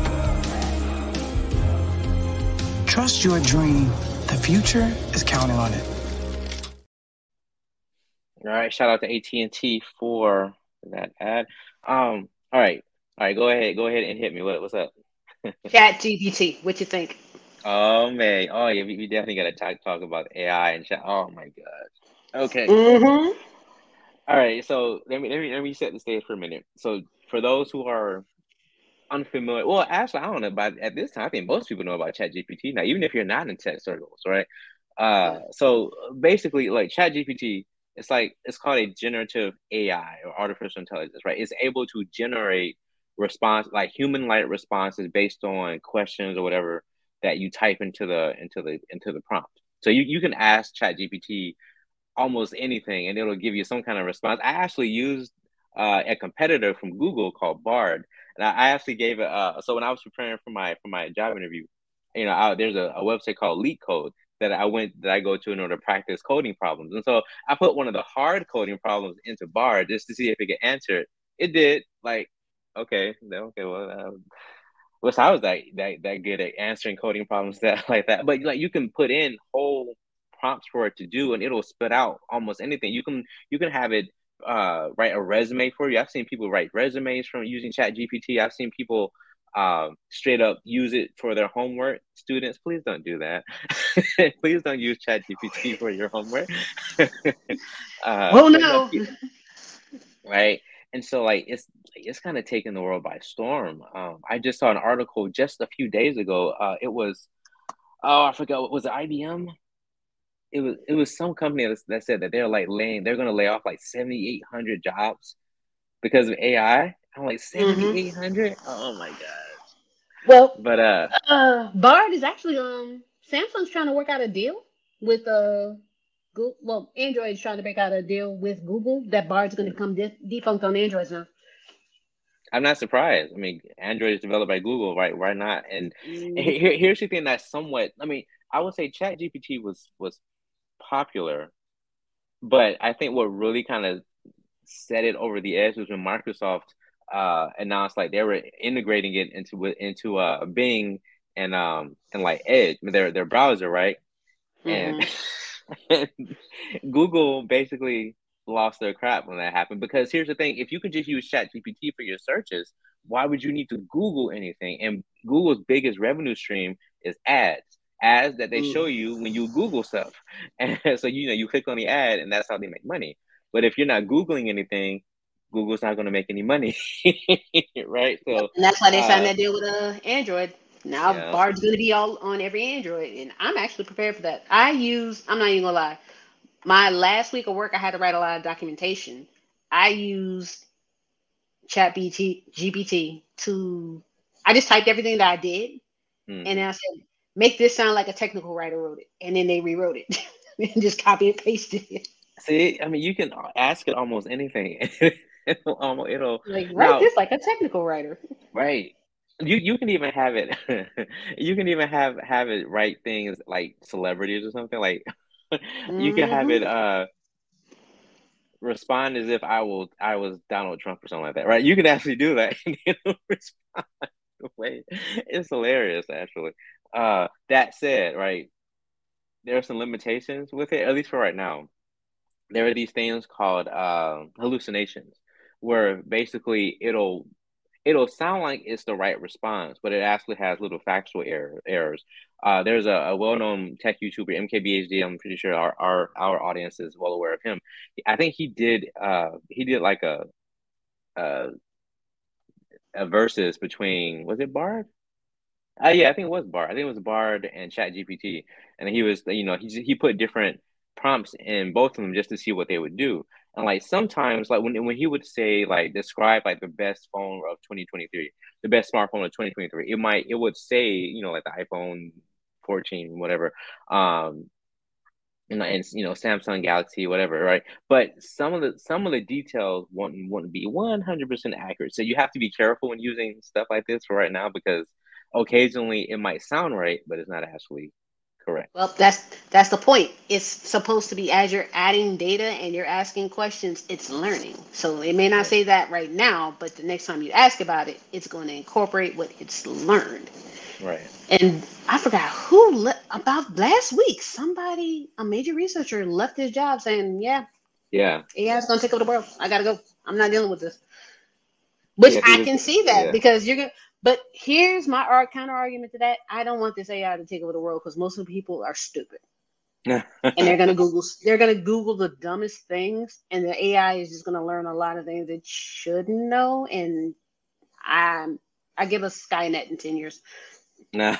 Trust your dream. The future is counting on it. All right. Shout out to A T and T for that ad. Um. All right. All right. Go ahead. Go ahead and hit me. What, what's up? Chat G P T, what you think? Oh man. Oh yeah. We, we definitely got to talk talk about A I and chat. Oh my gosh. Okay. Mm-hmm. All right. So let me let me let me set the stage for a minute. So for those who are unfamiliar, well, actually, I don't know. But at this time, I think most people know about ChatGPT now, even if you're not in tech circles, right? Uh, Yeah. so basically, like ChatGPT, it's like it's called a generative A I or artificial intelligence, right? It's able to generate response like human-like responses based on questions or whatever that you type into the into the into the prompt. So you, you can ask ChatGPT almost anything and it'll give you some kind of response. I actually used uh, a competitor from Google called Bard, and I, I actually gave it. Uh, so when I was preparing for my for my job interview, you know, I, there's a, a website called LeetCode that I went that I go to in order to practice coding problems, and so I put one of the hard coding problems into Bard just to see if it could answer it. It did. Like, okay, okay, well. Uh, Which I was that that that good at answering coding problems that like that. But like you can put in whole prompts for it to do, and it'll spit out almost anything. You can you can have it uh, write a resume for you. I've seen people write resumes from using Chat G P T. I've seen people um, straight up use it for their homework. Students, please don't do that. Please don't use Chat G P T for your homework. uh, Oh but no, no. right? And so like it's it's kind of taken the world by storm. Um, I just saw an article just a few days ago. Uh, it was oh I forgot what was it I B M? It was it was some company that, that said that they're like laying they're gonna lay off like seventy eight hundred jobs because of A I. I'm like seventy Mm-hmm. eight hundred. Oh my gosh! Well, But uh, uh, Bard is actually um Samsung's trying to work out a deal with uh Google. Well, Android is trying to make out a deal with Google that Bard's going to become de- defunct on Androids now. I'm not surprised. I mean, Android is developed by Google, right? Why not? And Mm, here, here's the thing that's somewhat. I mean, I would say ChatGPT was was popular, but I think what really kind of set it over the edge was when Microsoft uh, announced like they were integrating it into into uh, Bing and um and like Edge, their their browser, right? And, mm-hmm. and Google basically lost their crap when that happened because here's the thing: if you could just use ChatGPT for your searches, why would you need to Google anything? And Google's biggest revenue stream is ads. Ads that they show Mm. you when you Google stuff. And so, you know, you click on the ad and that's how they make money. But if you're not Googling anything, Google's not going to make any money. Right? Yep. So, And that's why they signed uh, that deal with uh Android. Now yeah. Bard's going to be all on every Android, and I'm actually prepared for that. I use. I'm not even gonna lie. My last week of work, I had to write a lot of documentation. I used Chat G P T to. I just typed everything that I did, and Hmm. then I said, "Make this sound like a technical writer wrote it," and then they rewrote it and just copy and pasted it. See, I mean, you can ask it almost anything. it'll, almost, it'll Like write now, this like a technical writer. right? You you can even have it. You can even have have it write things like celebrities or something. Like you can have it Mm-hmm. uh respond as if I will I was Donald Trump or something like that, right? You can actually do that. And it'll respond the way it's hilarious actually. Uh, that said, right, there are some limitations with it, at least for right now. There are these things called uh, hallucinations, where basically it'll it'll sound like it's the right response, but it actually has little factual error, errors. Uh, there's a, a well-known tech YouTuber, M K B H D. I'm pretty sure our, our our audience is well aware of him. I think he did uh, he did like a uh, a versus between, was it Bard? Uh, yeah, I think it was Bard. I think it was Bard and ChatGPT, and he was, you know, he he put different prompts in both of them just to see what they would do. And like sometimes, like when when he would say like describe like the best phone of twenty twenty-three, the best smartphone of twenty twenty-three, it might it would say, you know, like the iPhone fourteen, whatever, um, and, and you know, Samsung Galaxy, whatever, right? But some of the some of the details wouldn't wouldn't be one hundred percent accurate. So you have to be careful when using stuff like this for right now because occasionally it might sound right, but it's not actually correct. Well, that's that's the point. It's supposed to be as you're adding data and you're asking questions, it's learning. So it may not Right. say that right now, but the next time you ask about it, it's going to incorporate what it's learned. Right. And I forgot who le- about last week. Somebody, a major researcher, left his job saying, "Yeah, Yeah. A I is going to take over the world. I gotta go. I'm not dealing with this." Which Because he I was can see that yeah. because you're gonna. But here's my art counter argument to that. I don't want this A I to take over the world because most of the people are stupid and they're gonna Google. They're gonna Google the dumbest things, and the A I is just gonna learn a lot of things it shouldn't know. And I, I give us Skynet in ten years. Nah.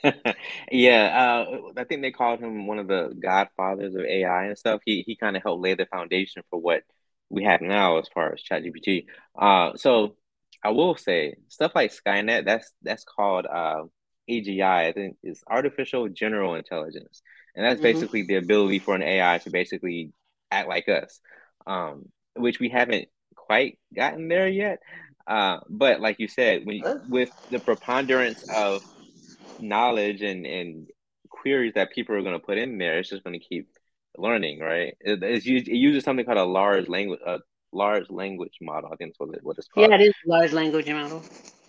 Yeah, uh, I think they called him one of the godfathers of A I and stuff. He he kind of helped lay the foundation for what we have now as far as ChatGPT. Uh, so I will say stuff like Skynet, that's that's called uh, A G I. I I think is artificial general intelligence, and that's hmm basically the ability for an A I to basically act like us, um, which we haven't quite gotten there yet. Uh, but like you said, when you, with the preponderance of knowledge and and queries that people are going to put in there, it's just going to keep learning, right? It, it's used, it uses something called a large language, a large language model. I think that's what it, what it's called. Yeah, it is a large language model.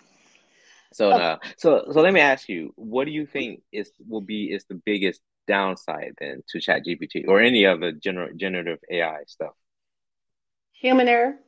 So Oh, now, so so let me ask you, what do you think is will be is the biggest downside then to ChatGPT or any of the gener generative A I stuff? human error.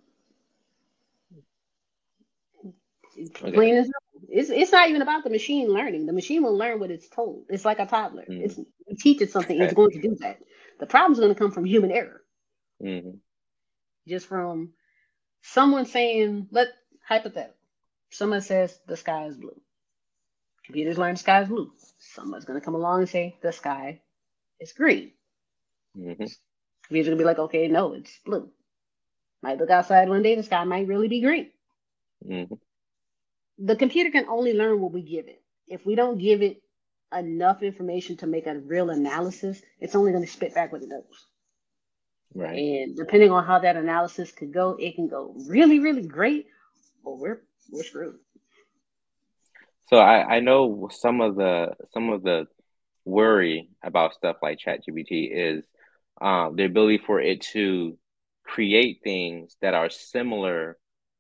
Okay. Plain as simple. It's it's not even about the machine learning. The machine will learn what it's told. It's like a toddler. Mm, It's you teach it something, it's okay. going to do that. The problem's going to come from human error, Hmm. just from someone saying, let hypothetical. Someone says the sky is blue. Computers learn the sky is blue. Someone's going to come along and say the sky is green. Hmm. Computers are going to be like, okay, no, it's blue. Might look outside one day, the sky might really be green. Hmm. The computer can only learn what we give it. If we don't give it enough information to make a real analysis, it's only going to spit back what it knows. Right. And depending on how that analysis could go, it can go really, really great, or we're we're screwed. So I I know some of the some of the worry about stuff like ChatGPT is um, the ability for it to create things that are similar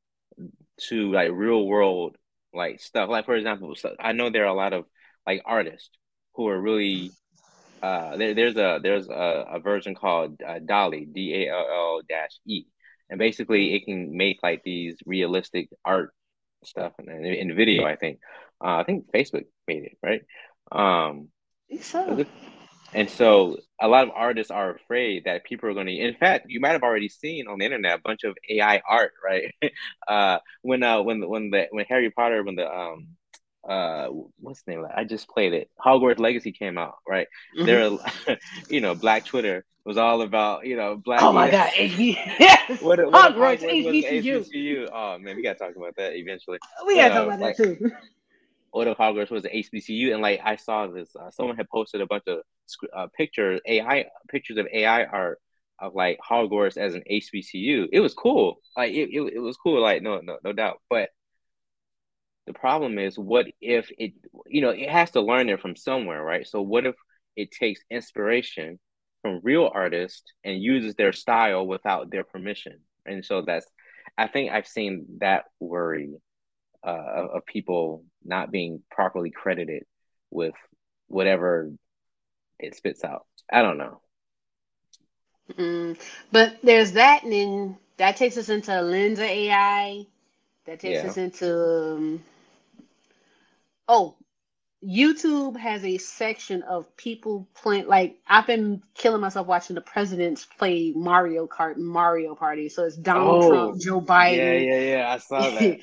to like real world like stuff. Like for example, so I know there are a lot of like artists who are really uh there, there's a there's a, a version called uh, DALL-E, D A L L dash E, and basically it can make like these realistic art stuff in, in video. I think uh, I think Facebook made it, right? Um, was So, it and so a lot of artists are afraid that people are going to. In fact, you might have already seen on the internet a bunch of A I art, right? uh, when uh, when the, when the when Harry Potter when the um uh what's the name of that? I just played it. Hogwarts Legacy came out, right? mhm. There, you know, Black Twitter was all about you know black. Oh my You know, God, H B, yes, what if- what if Hogwarts, Hogwarts was an H B C U. H B C U? Oh man, we gotta talk about that eventually. We But gotta talk uh, about that like too. what if Hogwarts was an H B C U? And like I saw this, uh, someone had posted a bunch of uh, pictures, A I pictures of A I art of like Hogwarts as an H B C U. It was cool, like it, it, it was cool, like no, no, no doubt. But the problem is, what if it, you know, it has to learn it from somewhere, right? So what if it takes inspiration from real artists and uses their style without their permission? And so that's, I think I've seen that worry uh, of, of people not being properly credited with whatever it spits out. I don't know. Mm. But there's that, and then that takes us into Lensa A I. That takes Yeah. us into um, oh, YouTube has a section of people playing. Like I've been killing myself watching the presidents play Mario Kart, and Mario Party. So it's Donald Oh, Trump, Joe yeah, Biden, yeah, yeah. I saw that.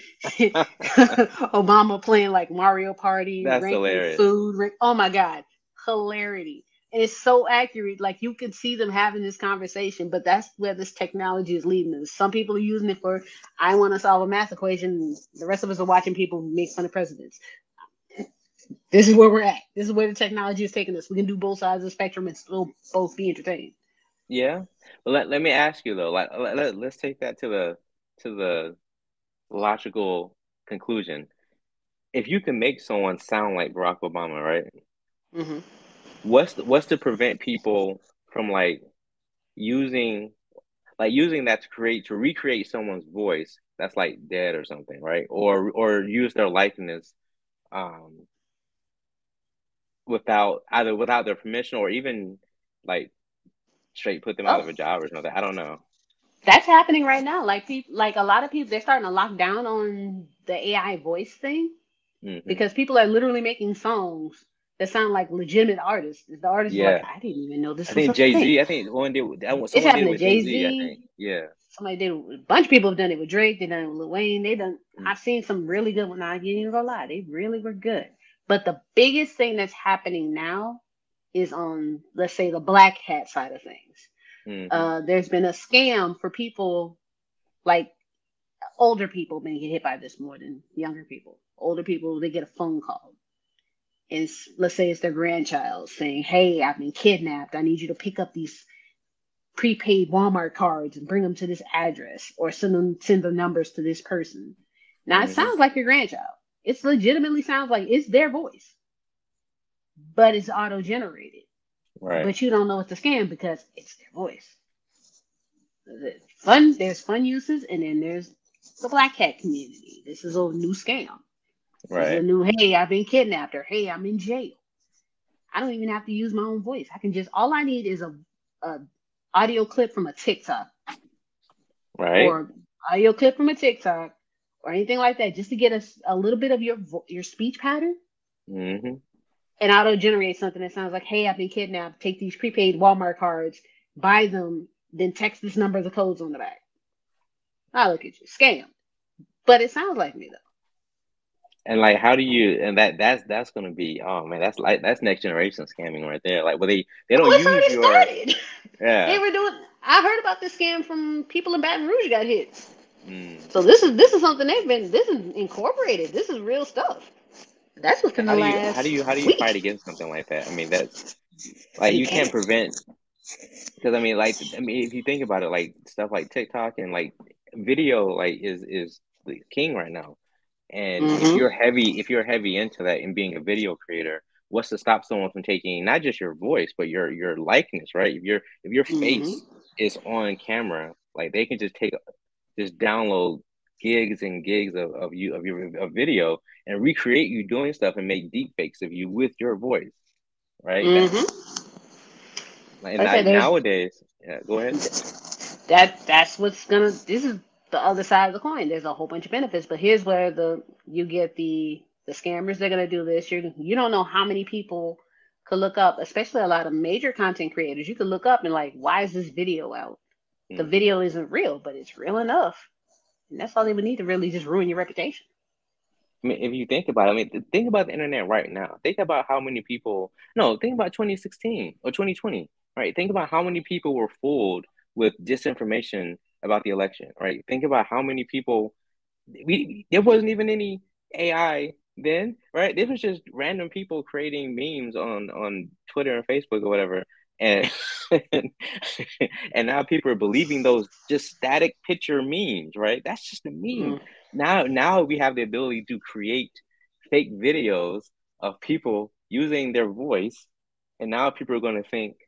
Obama playing like Mario Party, That's ranking hilarious. food. Rank, oh my God, hilarity! And it's so accurate. Like you can see them having this conversation, but that's where this technology is leading us. Some people are using it for, I want to solve a math equation. The rest of us are watching people make fun of presidents. This is where we're at. This is where the technology is taking us. We can do both sides of the spectrum and still both be entertained. Yeah. But let, let me ask you though, like let, let, let's take that to the to the logical conclusion. If you can make someone sound like Barack Obama, right? Mm-hmm. What's the, what's to prevent people from like using like using that to create to recreate someone's voice that's like dead or something, right? Or or use their likeness um without either without their permission or even like straight put them out of Oh, a job or something. I don't know. that's happening right now. Like people, like a lot of people, they're starting to lock down on the A I voice thing Hmm. because people are literally making songs that sound like legitimate artists. The artists are like, Yeah. I didn't even know I this was a think Jay thing. Z. I think one did. That one, It's someone did it happened to with Jay Jay Z. I think. Z. Yeah. Somebody did. A bunch of people have done it with Drake. They done it with Lil Wayne. They done. Mm. I've seen some really good ones. I ain't even gonna lie. They really were good. But the biggest thing that's happening now is on, let's say, the black hat side of things. Hmm. Uh, there's been a scam for people like older people may get hit by this more than younger people. Older people, they get a phone call. And it's, let's say it's their grandchild saying, hey, I've been kidnapped. I need you to pick up these prepaid Walmart cards and bring them to this address or send them send the numbers to this person. Now it Hmm. sounds like your grandchild. It legitimately sounds like it's their voice, but it's auto generated. Right. But you don't know it's a scam because it's their voice. Fun, there's fun uses, and then there's the black hat community. This is a new scam. This is a Right. new, hey, I've been kidnapped, or hey, I'm in jail. I don't even have to use my own voice. I can just, all I need is a, a audio clip from a TikTok Right. or audio clip from a TikTok or anything like that, just to get us a, a little bit of your your speech pattern, Hmm. and auto generate something that sounds like, "Hey, I've been kidnapped. Take these prepaid Walmart cards, buy them, then text this number, the codes on the back." I look at you, scam, but it sounds like me though. And like, how do you? And that that's that's gonna be. Oh man, that's like that's next generation scamming right there. Like, well, they they Oh, don't it's use your. already started. They Yeah. were doing. I heard about this scam from people in Baton Rouge got hit. Mm. So this is this is something they've been. This is incorporated. This is real stuff. That's within And the how do you how do last you how do you week. fight against something like that? I mean, that's like You you can't can't. prevent because I mean, like I mean, if you think about it, like stuff like TikTok and like video, like is is the king right now. And if Mm-hmm. you're heavy, if you're heavy into that and being a video creator, what's to stop someone from taking not just your voice, but your your likeness, right? If your if your Mm-hmm. face is on camera, like they can just take just download gigs and gigs of, of you of your of video and recreate you doing stuff and make deep fakes of you with your voice, right? That Mm-hmm. and Like I said, that, there's nowadays, yeah, go ahead. that that's what's gonna this is the other side of the coin. There's a whole bunch of benefits, but here's where the you get the the scammers. They're gonna do this. You you don't know how many people could look up, especially a lot of major content creators. You could look up and like, why is this video out? The Hmm. video isn't real, but it's real enough, and that's all they would need to really just ruin your reputation. I mean, if you think about it, I mean, think about the internet right now. Think about how many people, no, think about twenty sixteen or twenty twenty, right? Think about how many people were fooled with disinformation about the election, right? Think about how many people, we, there wasn't even any A I then, right? This was just random people creating memes on, on Twitter and Facebook or whatever. And, and now people are believing those just static picture memes, right? That's just a meme. Mm. Now, now we have the ability to create fake videos of people using their voice, and now people are going to think,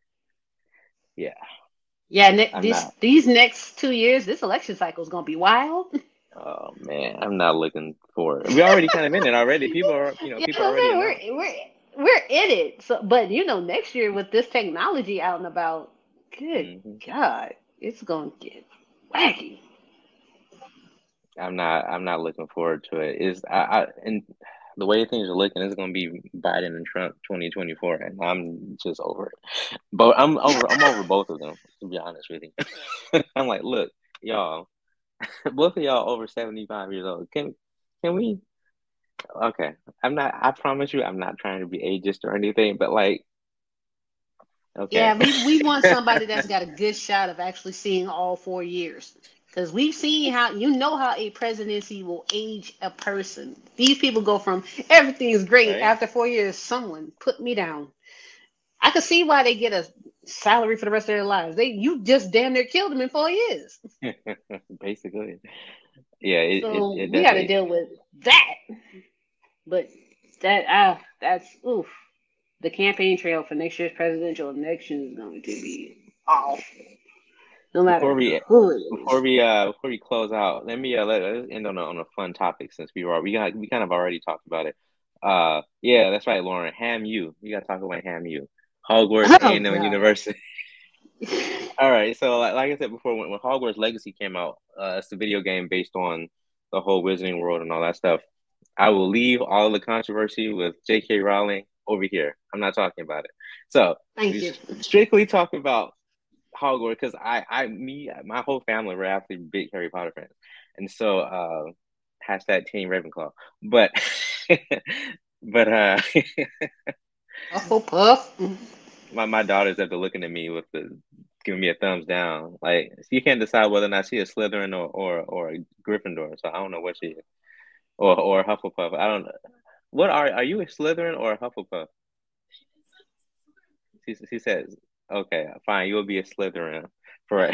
yeah, Yeah, ne- I'm this not. these next two years, this election cycle is gonna be wild. Oh man, I'm not looking for it. We're already kind of in it already. People are, you know, Yeah, people that's are what already I'm announced. saying. We're we're we're in it. So, but you know, next year with this technology out and about, good Hmm. God, it's gonna get wacky. I'm not. I'm not looking forward to it. Is I, I and the way things are looking, it's gonna be Biden and Trump twenty twenty-four, and I'm just over it. But I'm over. I'm over both of them, to be honest with you. I'm like, look, y'all, both of y'all over seventy-five years old. Can can we? Okay, I'm not. I promise you, I'm not trying to be ageist or anything, but like, okay, Yeah, we, we want somebody that's got a good shot of actually seeing all four years. Because we've seen how, you know how a presidency will age a person. These people go from everything is great right? after four years, someone put me down. I could see why they get a salary for the rest of their lives. They You just damn near killed them in four years. Basically, yeah. It it, So it we got to definitely. deal with that. But that, ah, that's, oof. The campaign trail for next year's presidential election is going to be awful. No Before matter we who it before is. we uh before we close out, let me uh let us end on a on a fun topic since we were we got we kind of already talked about it. Uh yeah, that's right, Lauren. Ham U. We gotta talk about Ham U. Hogwarts, A Oh, and M God. University. All right, so like, like I said before, when, when Hogwarts Legacy came out, uh, it's a video game based on the whole Wizarding World and all that stuff. I will leave all the controversy with J K. Rowling over here. I'm not talking about it. So Thank we you. strictly talk about Hogwarts because I, I, me, my whole family were actually big Harry Potter fans, and so uh, hashtag Team Ravenclaw. But, but uh, Hufflepuff. my my daughters have been looking at me with the giving me a thumbs down. Like you can't decide whether or not she is Slytherin or or or a Gryffindor. So I don't know what she is, or or Hufflepuff. I don't know. What are are you a Slytherin or a Hufflepuff? She she says, okay, fine, you will be a Slytherin for.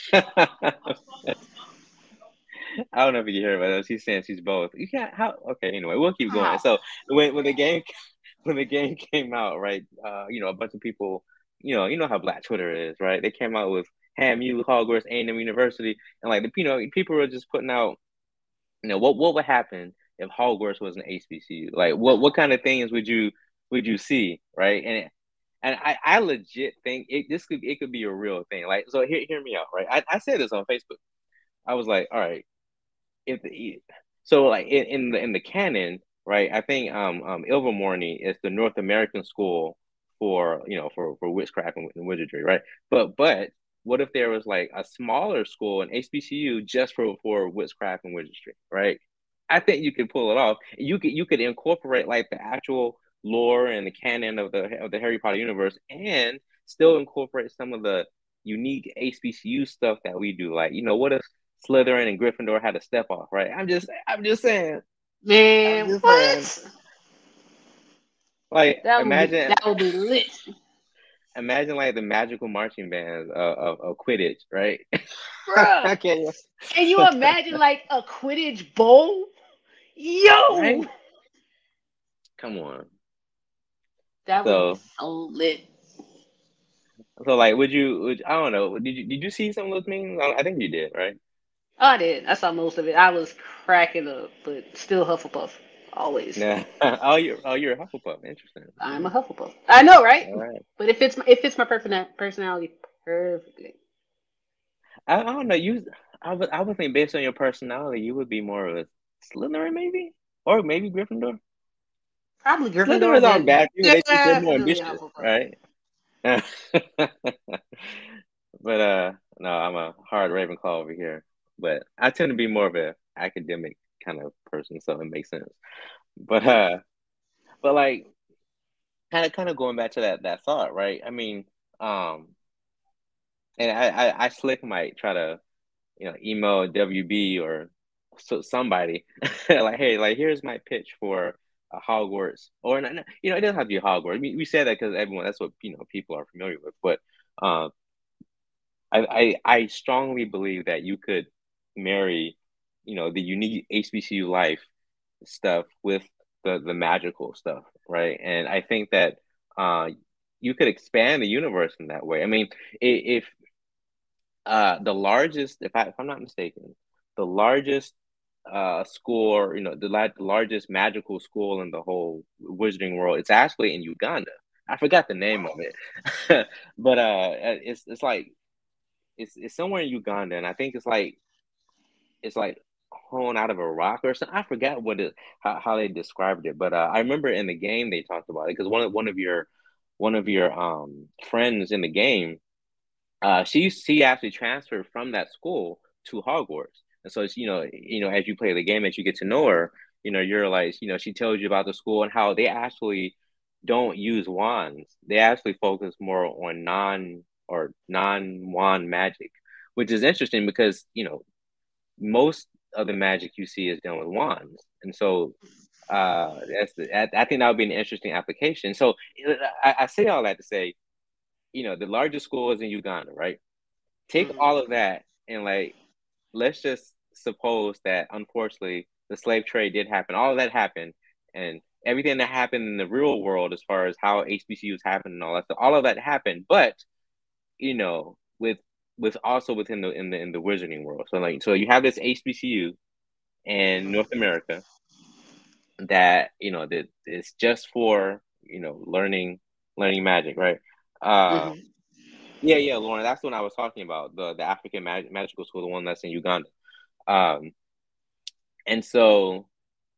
I don't know if you hear about that. She's saying she's both. You can't. How? Okay. Anyway, we'll keep going. Wow. So when when the game when the game came out, right? Uh, you know, a bunch of people, you know, you know how Black Twitter is, right? They came out with Ham U, Hogwarts, A and M University, and like the you know people were just putting out, you know, what what would happen if Hogwarts was an H B C U? Like what what kind of things would you would you see, right? And and I, I legit think it this could it could be a real thing. Like so, hear hear me out, right? I, I said this on Facebook. I was like, all right, if the so like in, in the in the canon, right? I think um um Ilvermorny is the North American school for you know for for witchcraft and, and wizardry, right? But but what if there was like a smaller school, an H B C U, just for for witchcraft and wizardry, right? I think you could pull it off. You could you could incorporate like the actual lore and the canon of the of the Harry Potter universe, and still incorporate some of the unique H B C U stuff that we do. Like you know, what if Slytherin and Gryffindor had to step off, right? I'm just, I'm just saying, I'm Man, just saying. what? Like, That would be imagine, that would be lit. imagine like the magical marching bands of, of, of Quidditch, right? Bruh. Okay, Can you imagine like a Quidditch bowl? Yo! right? Come on. That would be So, so lit. so like, would you? Would, I don't know. Did you did you see some of those memes? I, I think you did, right? Oh, I did. I saw most of it. I was cracking up, but still Hufflepuff. Always. Yeah. oh, you're oh you're a Hufflepuff. Interesting. I'm a Hufflepuff. I know, right? All right. But it fits my, it fits my person- personality perfectly. I, I don't know. You, I would I would think based on your personality, you would be more of a Slytherin, maybe, or maybe Gryffindor. Probably Gryffindor, Slytherins aren't but bad people. They just they're more definitely ambitious, Hufflepuff. right? But uh, no, I'm a hard Ravenclaw over here. But I tend to be more of a academic kind of person, so it makes sense. But uh, but like kind of kind of going back to that that thought, right? I mean, um, and I I, I slick might try to you know email W B or so somebody like, hey, like here's my pitch for uh, Hogwarts, or not, you know, it doesn't have to be Hogwarts. We we say that because everyone that's what you know people are familiar with, but um, I, I I strongly believe that you could marry, you know, the unique H B C U life stuff with the the magical stuff, right? And I think that uh, you could expand the universe in that way. I mean, if uh, the largest, if I if I'm not mistaken, the largest uh school, or, you know, the, la- the largest magical school in the whole wizarding world, it's actually in Uganda. I forgot the name of it, but uh, it's it's like it's it's somewhere in Uganda, and I think it's like it's like honed out of a rock or something. I forgot what it how, how they described it, but uh, I remember in the game they talked about it because one of one of your one of your um friends in the game, uh, she she actually transferred from that school to Hogwarts, and so it's, you know you know as you play the game, as you get to know her, you know you're like, you know she tells you about the school and how they actually don't use wands. They actually focus more on non or non wand magic, which is interesting because you know most of the magic you see is done with wands, and so uh, that's the, I, I think that would be an interesting application. So I, I say all that to say, you know, the largest school is in Uganda, right? Take Mhm. all of that and like, let's just suppose that unfortunately the slave trade did happen. All of that happened, and everything that happened in the real world, as far as how H B C Us happened and all that stuff, all of that happened. But you know, with with also within the in the in the wizarding world. So like, so you have this H B C U in North America that you know that is just for you know learning learning magic, right? Uh, Mhm. yeah, yeah, Lauren, that's the one I was talking about, the the African Mag- Magical School, the one that's in Uganda. Um, and so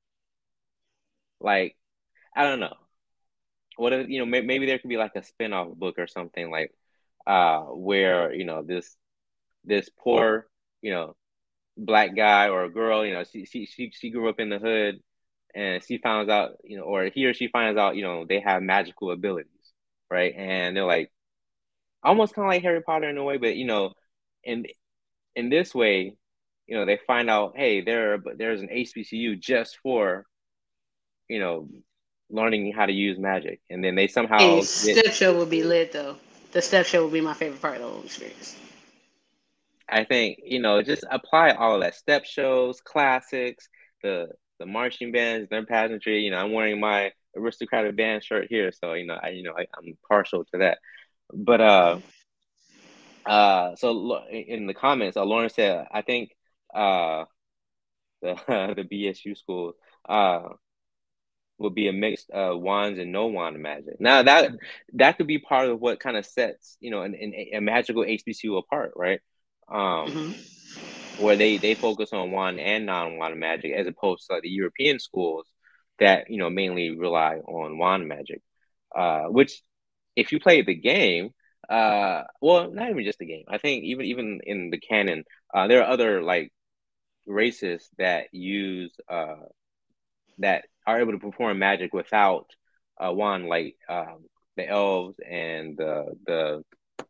like I don't know, what if, you know may- maybe there could be like a spin-off book or something like uh where you know this this poor you know black guy or a girl, you know, she she she she grew up in the hood, and she finds out, you know, or he or she finds out, you know, they have magical abilities, right? And they're like almost kind of like Harry Potter in a way, but you know, in in this way, you know, they find out, hey, there but there's an H B C U just for you know learning how to use magic, and then they A somehow get. step show would be lit though. The step show would be my favorite part of the whole experience. I think you know just apply all of that step shows, classics, the the marching bands, their pageantry. You know, I'm wearing my aristocratic band shirt here, so you know, I you know I, I'm partial to that. But uh, uh, so lo- in the comments, uh, Lauren said, I think uh the the B S U school uh will be a mixed uh wands and no wand magic. Now that that could be part of what kind of sets you know an, an, a magical H B C U apart, right? Um, Hmm. where they they focus on wand and non-wand magic as opposed to like the European schools that you know mainly rely on wand magic. Uh, which if you play the game, uh, well, not even just the game. I think even even in the canon, uh, there are other like races that use uh that are able to perform magic without a wand, like um, the elves and the the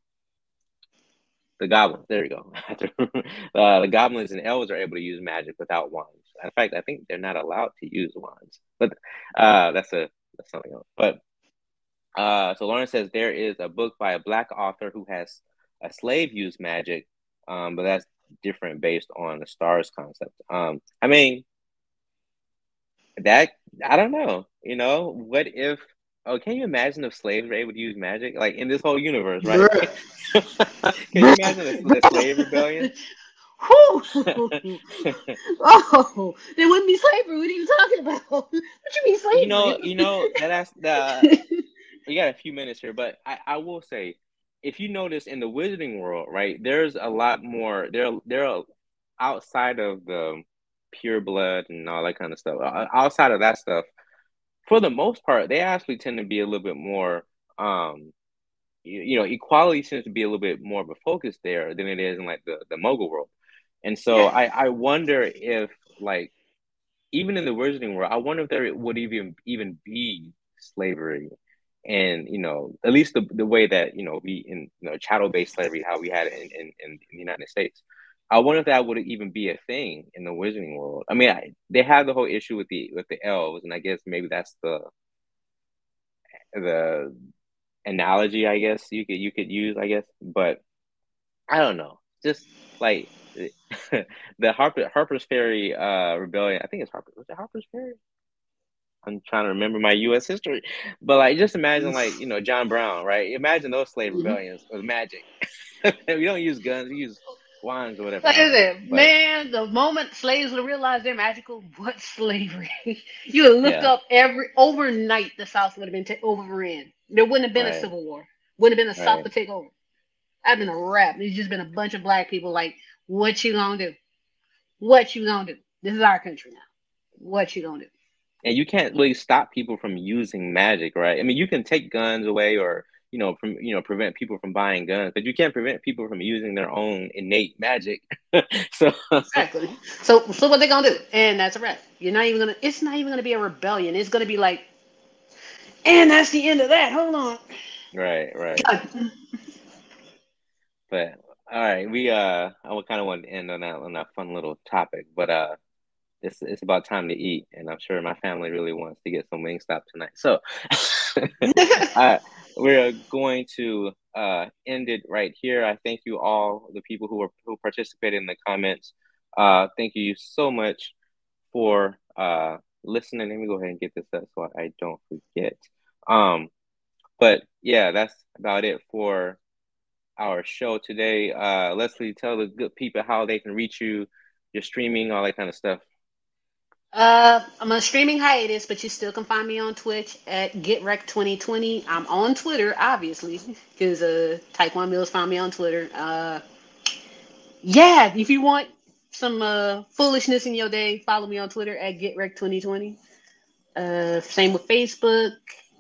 the goblins. There you go. uh, the goblins and elves are able to use magic without wands. In fact, I think they're not allowed to use wands. But uh, that's a that's something else. But uh, so Lauren says there is a book by a black author who has a slave use magic, um, but that's different based on the stars concept. Um, I mean that I don't know. You know, what if? Oh, can you imagine if slaves were able to use magic like in this whole universe, right? Bruh. Can you imagine a, a slave rebellion? Bruh. Whew. Oh, there wouldn't be slavery. What are you talking about? What you mean You slavery? know, you know that that's the we got a few minutes here, but I, I will say, if you notice in the wizarding world, right, there's a lot more there there are outside of the pure blood and all that kind of stuff. uh, Outside of that stuff, for the most part, they actually tend to be a little bit more um you, you know, equality seems to be a little bit more of a focus there than it is in like the, the mogul world. And so Yeah. I, I wonder if like even in the wizarding world, I wonder if there would even even be slavery, and you know, at least the, the way that you know we in you know chattel based slavery, how we had it in, in, in the United States. I wonder if that would even be a thing in the wizarding world. I mean, I, they have the whole issue with the with the elves, and I guess maybe that's the the analogy I guess you could you could use, I guess, but I don't know. Just like the Harper Harper's Ferry uh rebellion. I think it's Harper. Was it Harper's Ferry? I'm trying to remember my U S history, but like just imagine like you know John Brown, right? Imagine those slave Mhm. rebellions with magic. We don't use guns, we use wands or whatever. Like I I don't know, said, but man, the moment slaves would realize they're magical, what slavery? You would look yeah, up every overnight. The South would have been ta- overran. There wouldn't have been a right, civil war. Wouldn't have been a South right. to take over. I've been a wrap. It's just been a bunch of black people like, what you gonna do? What you gonna do? This is our country now. What you gonna do? And you can't really stop people from using magic, right? I mean, you can take guns away or, you know, from, you know, prevent people from buying guns, but you can't prevent people from using their own innate magic. so Exactly. So, so what they gonna do? And that's a wrap. You're not even gonna. It's not even gonna be a rebellion. It's gonna be like, and that's the end of that. Hold on. right, right. But all right, we uh, I kind of want to end on that on that fun little topic, but uh, it's it's about time to eat, and I'm sure my family really wants to get some Wingstop tonight. So, uh, we're going to uh end it right here. I thank you all, the people who were who participated in the comments. Uh, thank you so much for uh listening. Let me go ahead and get this up so I don't forget. Um, but yeah, that's about it for our show today. Uh, Leslie, tell the good people how they can reach you, your streaming, all that kind of stuff. Uh, I'm on a streaming hiatus, but you still can find me on Twitch at GetWreck twenty twenty. I'm on Twitter, obviously, because uh, Taekwon Mills found me on Twitter. Uh, yeah, if you want some uh foolishness in your day, follow me on Twitter at GetWreck twenty twenty. Uh, same with Facebook.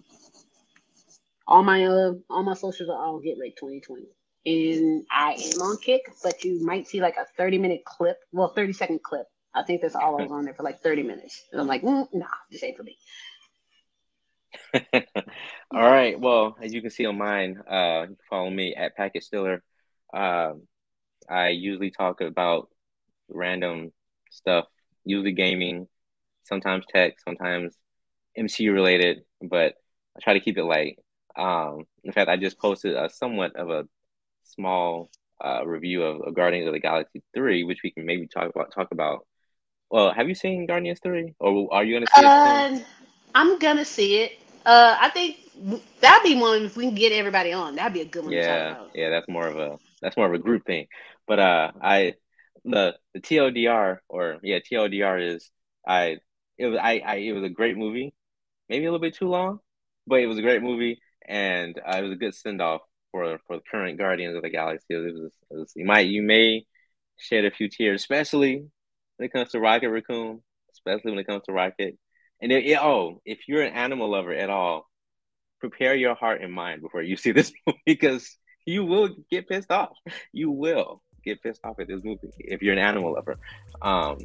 All my uh, all my socials are all GetWreck twenty twenty. And I am on Kick, but you might see like a thirty minute clip, well, thirty second clip. I think that's all I was on there for like thirty minutes. And I'm like, mm, nah, this ain't for me. All right. Well, as you can see on mine, uh, you can follow me at Packet Stiller. Um, I usually talk about random stuff, usually gaming, sometimes tech, sometimes M C U related, but I try to keep it light. Um, in fact, I just posted a somewhat of a small uh, review of, of Guardians of the Galaxy three, which we can maybe talk about. Talk about. Well, have you seen Guardians three, or are you going to see Uh, it soon? I'm gonna see it. Uh, I think that'd be one if we can get everybody on. That'd be a good one to Yeah, talk about. yeah, that's more of a that's more of a group thing. But uh, I the the T L D R or yeah T L D R is I it was I, I it was a great movie, maybe a little bit too long, but it was a great movie, and uh, it was a good send off for for the current Guardians of the Galaxy. It was, it was you might you may shed a few tears, especially when it comes to Rocket Raccoon, especially when it comes to Rocket. And it, it, oh, if you're an animal lover at all, prepare your heart and mind before you see this movie because you will get pissed off. You will get pissed off at this movie if you're an animal lover. Um,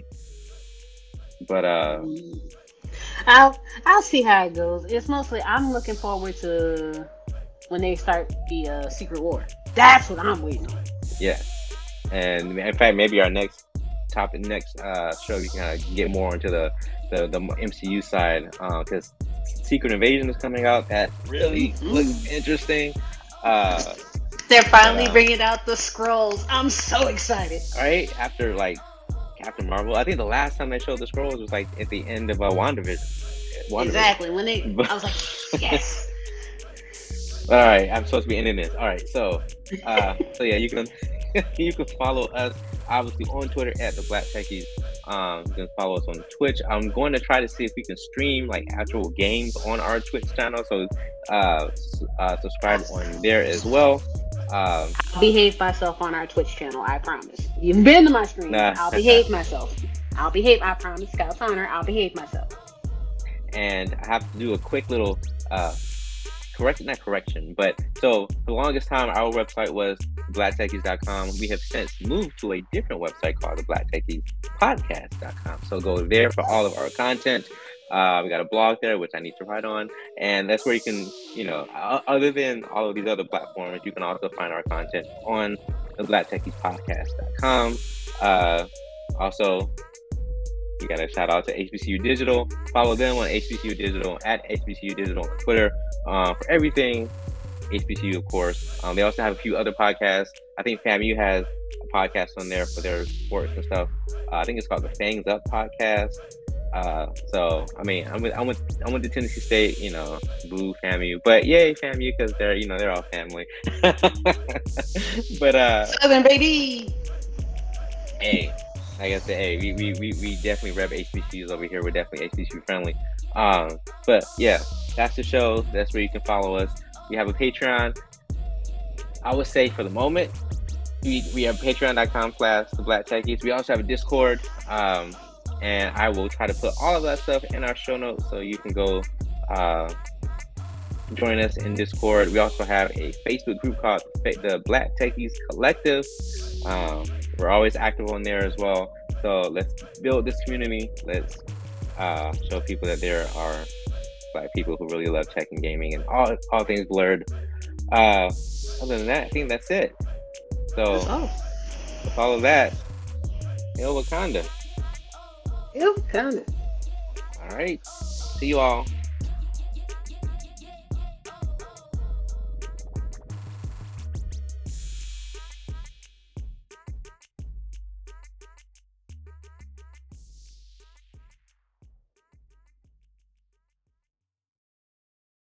but uh, I'll I'll see how it goes. It's mostly I'm looking forward to when they start the uh, Secret War. That's what I'm waiting on. yeah, and in fact, maybe our next topic, next uh, show, we can kind of get more into the the, the M C U side because uh, Secret Invasion is coming out. That really mm-hmm. looks interesting. Uh, They're finally uh, bringing out the scrolls. I'm so excited. Right after like Captain Marvel, I think the last time they showed the scrolls was like at the end of a uh, WandaVision. WandaVision. Exactly when they, I was like, yes. All right, I'm supposed to be ending this. All right, so, uh, so yeah, you can you can follow us obviously on Twitter at the Black Techies. Um, you can follow us on Twitch. I'm going to try to see if we can stream like actual games on our Twitch channel. So, uh, uh subscribe on there as well. Um, I'll behave myself on our Twitch channel. I promise. You've been to my stream. Nah. I'll behave myself. I'll behave. I promise. Scout's honor. I'll behave myself. And I have to do a quick little uh. Correction, not correction, but so for the longest time, our website was black techies dot com. We have since moved to a different website called the black techies podcast dot com. So go there for all of our content. Uh, we got a blog there, which I need to write on. And that's where you can, you know, other than all of these other platforms, you can also find our content on the black techies podcast dot com. Uh, also, we got a shout out to H B C U Digital. Follow them on H B C U Digital at H B C U Digital on Twitter uh, for everything H B C U, of course. Um, they also have a few other podcasts. I think FAMU has a podcast on there for their sports and stuff. Uh, I think it's called the Fangs Up podcast. Uh, so I mean, I'm with I'm with I'm with the Tennessee State, you know, boo FAMU, but yay FAMU because they're you know they're all family. But uh, Southern baby. Hey. Like I said, hey, we, we, we, we definitely rep H B C Us over here. We're definitely H B C U friendly. Um, but yeah, that's the show. That's where you can follow us. We have a Patreon. I would say for the moment, we, we have patreon dot com slash the Black Techies. We also have a Discord. Um, and I will try to put all of that stuff in our show notes so you can go uh, join us in Discord. We also have a Facebook group called the Black Techies Collective. Um, we're always active on there as well. So let's build this community. Let's uh, show people that there are Black people who really love tech and gaming and all all things blurred. Uh, other than that, I think that's it. So Oh, with all of that, Hail Wakanda. yeah, kind of. All right. See you all.